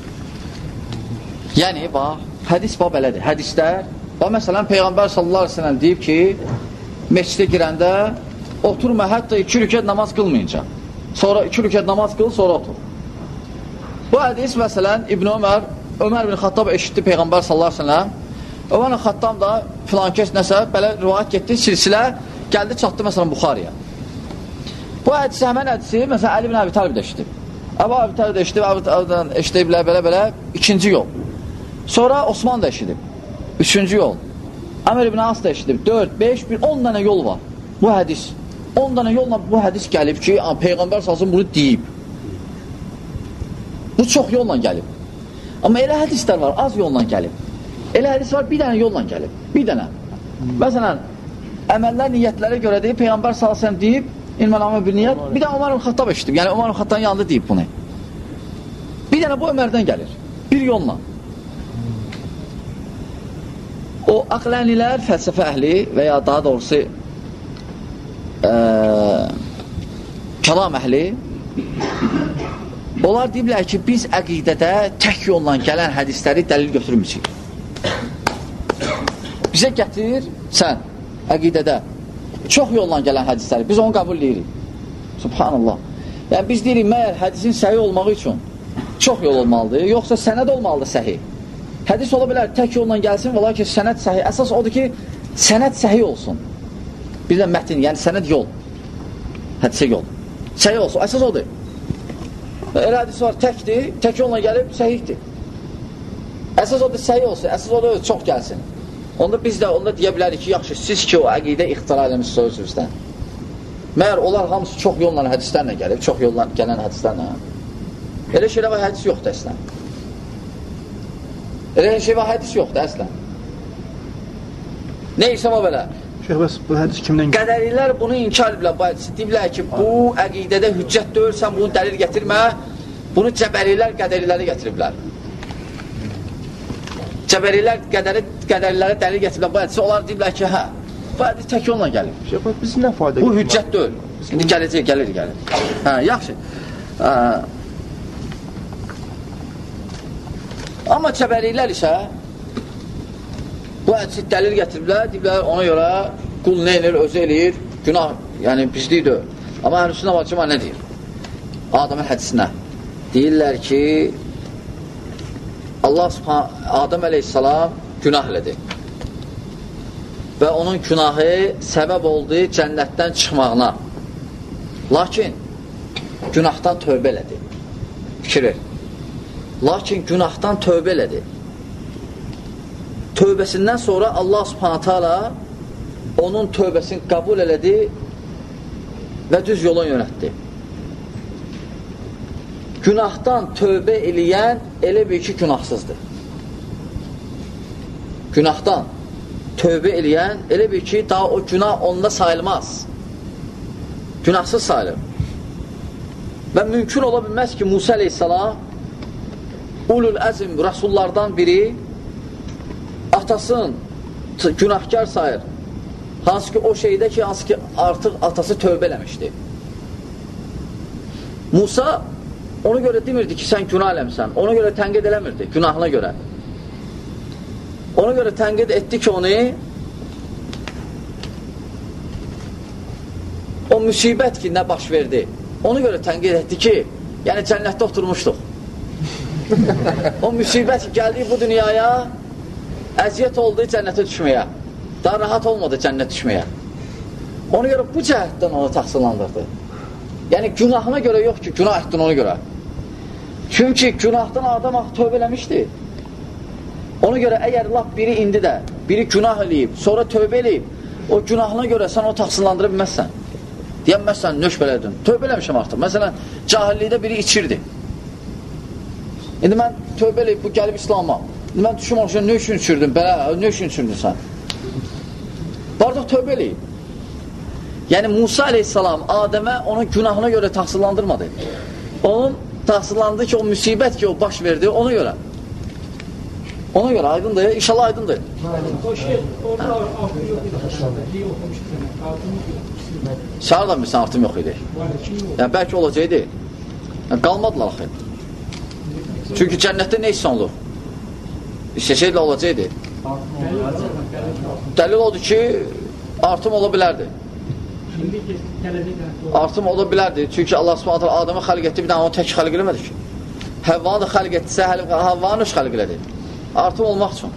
Speaker 1: Yəni, bax, hədis bax belədir. Hədislər, bax, məsələn, Peyğəmbər sallallahu aleyhi ve sellem deyib ki, məscidə girəndə oturma, hətta iki rükət namaz qılmayınca. Sonra iki rükət namaz qıl, sonra otur. Bu hədis, məsələn, İbn Ömər, Ömər bin Xattab eşitdi Peyğəmbər sallallahu aleyhi ve sellem. Ömər bin Xattab da filan kəs nəsə, belə rivayət getdi, silsilə, gəldi, çatdı, məsələn, Buxariyə. Bu hədisi, həmən hədisi, məsələn, Əli bin Əbi Talib də eşitdi. Əbu Əbi Talib də eşitdi, Əbi Talibdən eşitdi, belə-belə, ikinci yol. Sonra Osman da eşitdi, üçüncü yol. Əmr ibn As da eşitdi, dörd, beş, bir, on dənə yol var. Bu hədis. on dənə yolla bu hədis gəlib ki, Peyğəmbər salsın bunu deyib. Bu çox yolla gəlib. Amma elə hədislər var, az yolla gəlib. Elə hədis var, bir dənə yolla gəlib. Bir dənə. Məsələn, əməllər niyyətlərə görə deyib, Peyğəmbər salsın deyib, İlmən amə bir niyyət, bir dənə Ömər ibn Xattab eşitdim. Yəni, Ömər ibn Xattabın yanında deyib bunu. Bir dənə bu Ömərdən gəlir. Bir yolla. O, aqlənilər, fəlsəfə əhli və ya daha doğrusu Ə, kəlam əhli onlar deyiblər ki, biz əqidədə tək yolla gələn hədisləri dəlil götürmüşük. bizə gətirir sən əqidədə çox yolla gələn hədisləri, biz onu qəbul edirik. Subhanallah. Yəni biz deyirik, məyər hədisin səhih olmağı üçün çox yol olmalıdır, yoxsa sənəd olmalıdır səhih. Hədis ola bilər, tək yolla gəlsin, və lakin sənəd səhih. Əsas odur ki, sənəd səhih olsun. Bir də mətin, yəni sənəd yol. Hədisə yol. Səhih olsun, əsas odur. Elə hədis var, təkdir, tək yolla gəlib, səhihdir. Əsas odur, səhih olsun, əsas odur, çox gəlsin. Onda biz də onda deyə bilərik ki, yaxşı, siz ki, o əqidə ixtira eləmişsiniz sözünüzdən. Məyər onlar hamısı çox yolla hədislərlə gəlib, çox yolla gələn hədislərlə. Elə şeylə var, hədis yoxdur əslən. Elə şey var, hədis yoxdur əslən. Neysə var belə.
Speaker 8: Şeyh, bəs bu hədis kimdən gəlir?
Speaker 1: Qədərilər bunu inkar ediblər, bu hədisi. Deyiblər ki, bu əqidədə hüccət deyilsən, bunu dəlil gətirmə. Bunu cəbərilər qədəriləri gətiriblər. Cəbərilər qədəri, qədərilərə dəlil gətiriblər. Bu hədisi onlar deyiblər ki, hə, bu hədis tək onunla gəlir.
Speaker 8: Şeyh, bəs biz nə fayda
Speaker 1: bu hüccət deyil. İndi gələcək, gəlir, gəlir. Hə, yaxşı. Hə. Amma cəbərilər isə bu hədisi dəlil gətiriblər, deyiblər, ona görə qul nə edir, özü eləyir, günah, yəni pislik deyil. Amma Əhlüsünnə vəl Cəmaət nə deyir? Adəmin hədisinə. Deyirlər ki, Allah subhanə, Adəm əleyhissalam günah elədi. Və onun günahı səbəb oldu cənnətdən çıxmağına. Lakin günahdan tövbə elədi. Fikir ver. Lakin günahdan tövbə elədi. Tövbəsindən sonra Allah subhanə teala onun tövbəsini qəbul elədi və düz yola yönətdi. Günahdan tövbə eləyən elə bir ki, günahsızdır. Günahdan tövbə eləyən elə bir ki, daha o günah onda sayılmaz. Günahsız sayılır. Və mümkün ola bilməz ki, Musa əleyhissalam ulul əzm rəsullardan biri atasını günahkar sayır. Hansı ki, o şeydə ki, hansı ki, artıq atası tövbə eləmişdi. Musa ona görə demirdi ki, sən günah eləmişsən. Ona görə tənqid eləmirdi, günahına görə. Ona görə tənqid etdi ki, onu o müsibət ki, nə baş verdi. Ona görə tənqid etdi ki, yəni cənnətdə oturmuşduq. O müsibət ki, gəldi bu dünyaya, əziyyət oldu cənnətə düşməyə. Daha rahat olmadı cənnət düşməyə. Ona görə bu cəhətdən onu təqsirlandırdı. Yəni günahına görə yox ki, günah etdin ona görə. Çünki günahdan adam tövbə eləmişdi. Ona görə əgər lap biri indi də, biri günah eləyib, sonra tövbə eləyib, o günahına görə sən onu təqsirlandıra bilməzsən. Deyəməzsən, nöş belədin. Tövbə eləmişəm artıq. Məsələn, cahillikdə biri içirdi. İndi mən tövbə eləyib, bu gəlib İslama. İndi mən düşüm olmuşam, nə üçün içirdin? Bələ, nə üçün içirdin sən? Bardaq tövbə eləyib. Yəni, Musa əleyhissalam Adəmə onun günahına görə təqsirlandırmadı. Onun təqsirlandı ki, o müsibət ki, o baş verdi, ona görə. Ona görə, aydındır, inşallah aydındır.
Speaker 6: O şey, orada artım yox idi. Deyə oxumuşdur, artım yox idi.
Speaker 1: Şəhərdən bilsən, artım yox idi. Yəni, bəlkə olacaqdı. Yəni, qalmadılar axı. Çünki cənnətdə nə hissən olur? İstəsəylə olacaqdı. Dəlil odur ki, artım ola bilərdi. Artım ola bilərdi. Çünki Allah Subhanahu taala Adəmə xəlq etdi, bir dənə onu tək xəlq eləmədi ki. Həvvanı da xəlq etsə, Həvvanı da xəlq elədi. Artım olmaq üçün.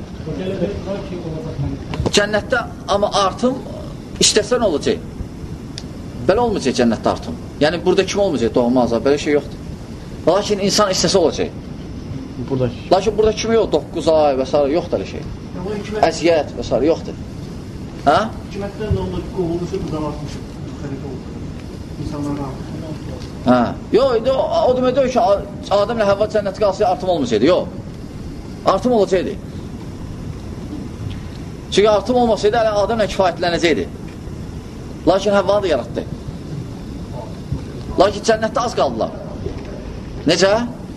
Speaker 1: Cənnətdə amma artım istəsən olacaq. Belə olmayacaq cənnətdə artım. Yəni, burada kim olmayacaq? Doğmaz, belə şey yoxdur. Lakin insan istəsə olacaq. Lakin burada kimi yox, doqquz ay və s. yoxdur elə şey. Əziyyət və s. yoxdur. Hə?
Speaker 6: Hikmətlər də onda qovulmuşu, qızartmışı, xəlifə oldu. İnsanlarına artıq.
Speaker 1: Hə. Yox, indi o, o demək deyil ki, Adəmlə Həvva cənnəti qalsaydı, artım olmasaydı. Yox. Artım olacaqdı. Çünki artım olmasaydı, hələ Adəmlə kifayətlənəcəkdi. Lakin Həvvanı da yaratdı. Lakin cənnətdə az qaldılar. Necə?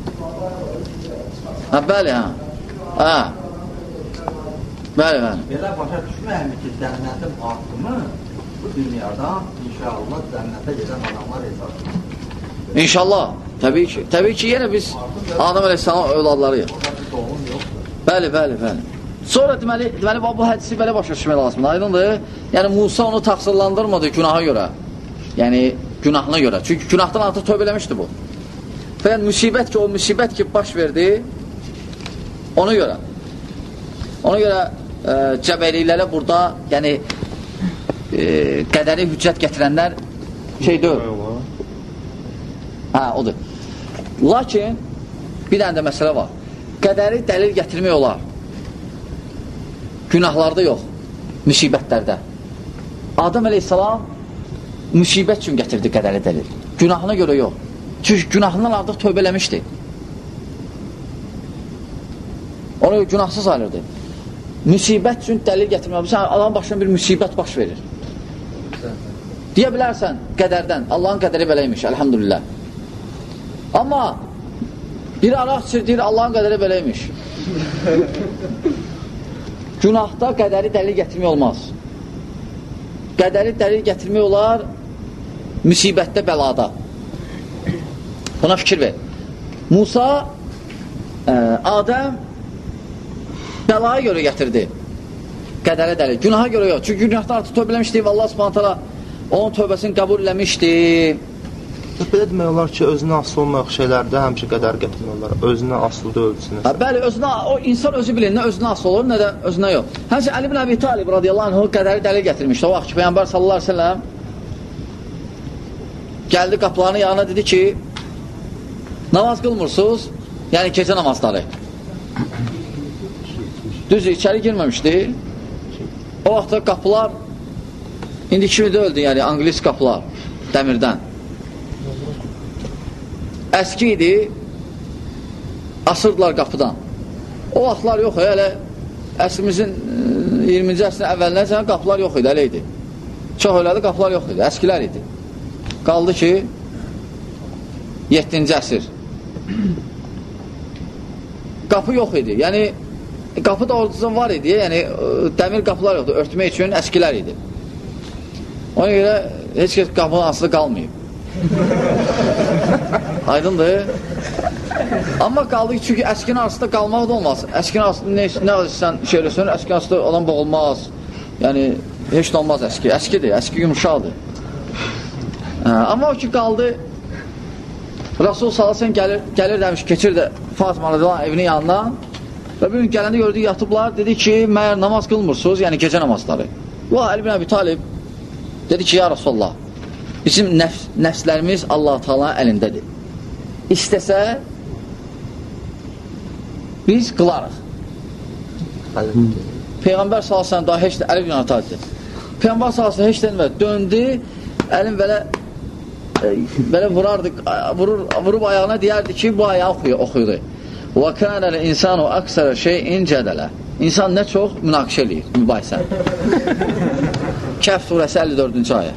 Speaker 1: Hə, bəli, hə. Hə. Bəli, bəli.
Speaker 7: Belə başa düşməyəm ki, cənnətin artımı bu dünyadan inşallah cənnətə gedən adamlar hesabdır.
Speaker 1: İnşallah, təbii ki. Təbii ki, yenə biz Adəm əleyhissalam övladlarıyıq. Bəli, bəli, bəli. Sonra deməli, deməli bu hədisi belə başa düşmək lazımdır, aydındır. Yəni Musa onu təqsirlandırmadı günaha görə. Yəni günahına görə. Çünki günahdan artıq tövbə eləmişdi bu. Və yəni müsibət ki, o müsibət ki baş verdi, ona görə. Ona görə e, cəbəliklərə burada, yəni e, qədəri hüccət gətirənlər şey deyil. Hə, odur. Lakin bir dənə də məsələ var. Qədəri dəlil gətirmək olar. Günahlarda yox, müsibətlərdə. Adəm əleyhissalam müsibət üçün gətirdi qədəri dəlil. Günahına görə yox. Çünki günahından artıq tövbə eləmişdi. Onu günahsız alırdı. Müsibət üçün dəlil gətirmək. Sən Allahın başına bir müsibət baş verir. Deyə bilərsən qədərdən. Allahın qədəri beləymiş, əlhamdülillah. Amma bir araq içir, deyir, Allahın qədəri beləymiş. Günahda qədəri dəlil gətirmək olmaz. Qədəri dəlil gətirmək olar müsibətdə, bəlada. Buna fikir ver. Musa ə, Adəm bəlaya görə gətirdi. Qədərə dəlil. Günaha görə yox. Çünki günahda artıq tövbə eləmişdi və Allah Subhanahu taala onun tövbəsini qəbul eləmişdi.
Speaker 8: Belə demək olar ki, özünə asılı olmayaq şeylərdə həmişə qədər gətirmək olar. Özünə asılı deyilsin.
Speaker 1: Bəli, özünə, o insan özü bilir, nə özünə asılı olur, nə də özünə yox. Həmçə Əli ibn Əbi Talib radiyallahu anh qədəri dəlil gətirmişdi. O vaxt ki, Peyyambər sallallahu aleyhi ve sellem gəldi qapılarının yanına dedi ki, namaz qılmırsınız, yəni gecə namazları. Düz içəri girməmişdi. O vaxtda qapılar indi kimi də öldü, yəni İngilis qapılar dəmirdən. Əski idi, asırdılar qapıdan. O vaxtlar yox, hələ əsrimizin iyirminci əsrin əvvəlindən qapılar yox idi, hələ idi. Çox elədi, qapılar yox idi, əskilər idi. Qaldı ki, yeddinci əsr. Qapı yox idi, yəni qapı da ordusu var idi, yəni dəmir qapılar yoxdur, örtmək üçün əskilər idi. Ona görə heç kəs qapının asılı qalmayıb. Aydındır. Amma qaldı ki, çünki əskinin arasında qalmaq da olmaz. Əskinin arasında nə, nə sən şey eləsən, əskinin arasında adam boğulmaz. Yəni, heç də olmaz əski. Əskidir, əski yumuşaqdır. Hə, amma o ki, qaldı Rasul sallallahu gəlir, gəlir demiş, keçir də Fatıma radiyallahu evinin yanından və bir gün gələndə gördük, yatıblar, dedi ki, məyər namaz qılmırsınız, yəni gecə namazları. Və Əli ibn Əbi Talib dedi ki, ya Rasulullah, bizim nəfs, nəfslərimiz Allah-u Teala'nın əlindədir. İstəsə biz qılarıq. Peyğəmbər sallallahu aleyhi daha heç də Əli ibn Əbi Talib. Peyğəmbər sallallahu aleyhi heç də döndü, əlin belə e, belə vurardı, vurur, vurub ayağına deyərdi ki, bu ayağı oxuyor, oxuydu. Və kənəl insanu əksərə şeyin cədələ. İnsan nə çox münaqişə eləyir, mübahisə. Kəhf surəsi əlli dördüncü ayə.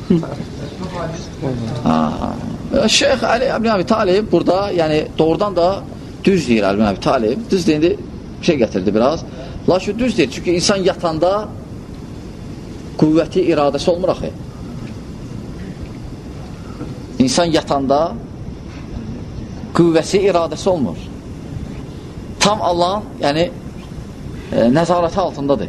Speaker 1: Şeyx Əli ibn Əbi Talib burada, yəni doğrudan da düz deyir Əli ibn Əbi Talib. Düz deyindi, şey gətirdi biraz. Lakin düz deyir, çünki insan yatanda qüvvəti iradəsi olmur axı. İnsan yatanda qüvvəsi iradəsi olmur. Tam Allah'ın, yəni e, nəzarəti altındadır.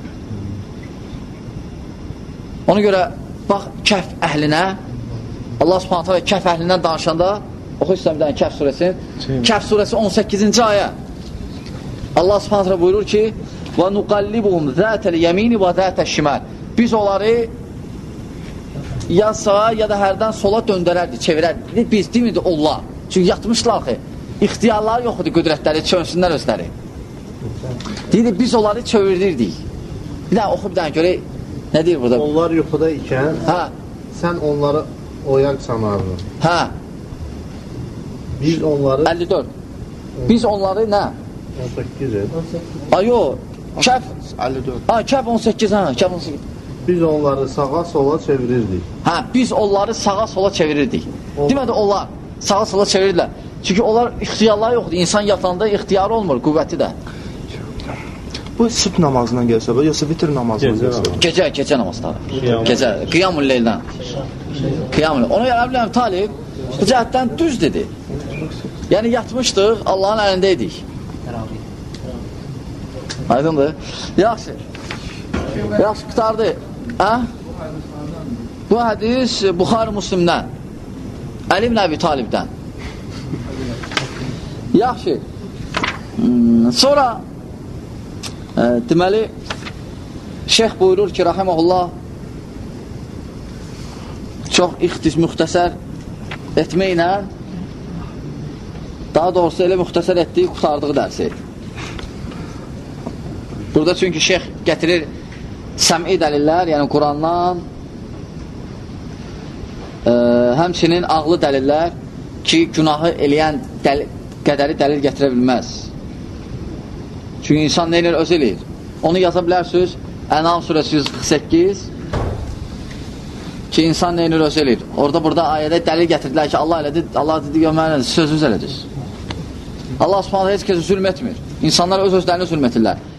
Speaker 1: Ona görə bax, Kəhf əhlinə Allah subhanət hələ Kəhf əhlindən danışanda oxu istəyəm bir dənə Kəhf surəsini. Kəhf surəsi on səkkizinci ayə. Allah subhanət hələ buyurur ki və nuqallibuhum zətəl yəmini və zətəl şiməl. Biz onları ya sağa ya da hərdən sola döndərərdik, çevirərdik. Biz demiydi Allah. Çünki yatmışlar ki, ixtiyarları yox idi, qüdrətləri, çönsünlər özləri. Deyildi, biz onları çevirdirdik. Bir dənə oxu, bir dənə görək. Nə deyir burada?
Speaker 2: Onlar yuxuda ikən, hə. Sən onları oyaq sanardın.
Speaker 1: Hə.
Speaker 2: Biz onları...
Speaker 1: əlli dörd. Biz onları nə?
Speaker 2: on səkkiz el.
Speaker 1: Ayo, Kəhf...
Speaker 2: əlli dörd.
Speaker 1: Ha, Kəhf on səkkiz, hə, Kəhf on səkkiz.
Speaker 2: Biz onları sağa sola çevirirdik.
Speaker 1: Hə, biz onları sağa sola çevirirdik. O... Demədi, onlar sağa sola çevirirlər. Çünki onlar ixtiyarları yoxdur. İnsan yatanda ixtiyarı olmur, qüvvəti də.
Speaker 8: Bu sübh namazından gəlsə, yoxsa vitr namazından gəlsə?
Speaker 1: Gecə, gecə namazları. Gecə, qiyamul leyldən. Qiyamul leyldən. Ona görə Əbdülhəm Talib bu cəhətdən düz dedi. Yəni yatmışdıq, Allahın əlində idik. Aydındır. Yaxşı. Yaxşı, qutardı. Hə? Bu hədis Buxari Müslimdən. Əli ibn Əbi Talibdən. Yaxşı. Hmm, sonra e, deməli şeyx buyurur ki, rahiməhullah, çox ixtis, müxtəsər etməklə, daha doğrusu elə müxtəsər etdiyi, qutardığı dərsi. Burada çünki şeyx gətirir səm'i dəlillər, yəni Qurandan, e, həmçinin ağlı dəlillər ki, günahı eləyən dəl qədəri dəlil gətirə bilməz. Çünki insan nə eləyir? Öz eləyir. Onu yaza bilərsiniz, Ənam surəsi yüz qırx səkkiz ki, insan nə eləyir? Öz eləyir. Orada burada ayədə dəlil gətirdilər ki, Allah elədi, Allah dedi, görməyiniz, sözünüz elədir. Allah subhanallah heç kəsə zülm etmir. İnsanlar öz özlərini zülm etirlər.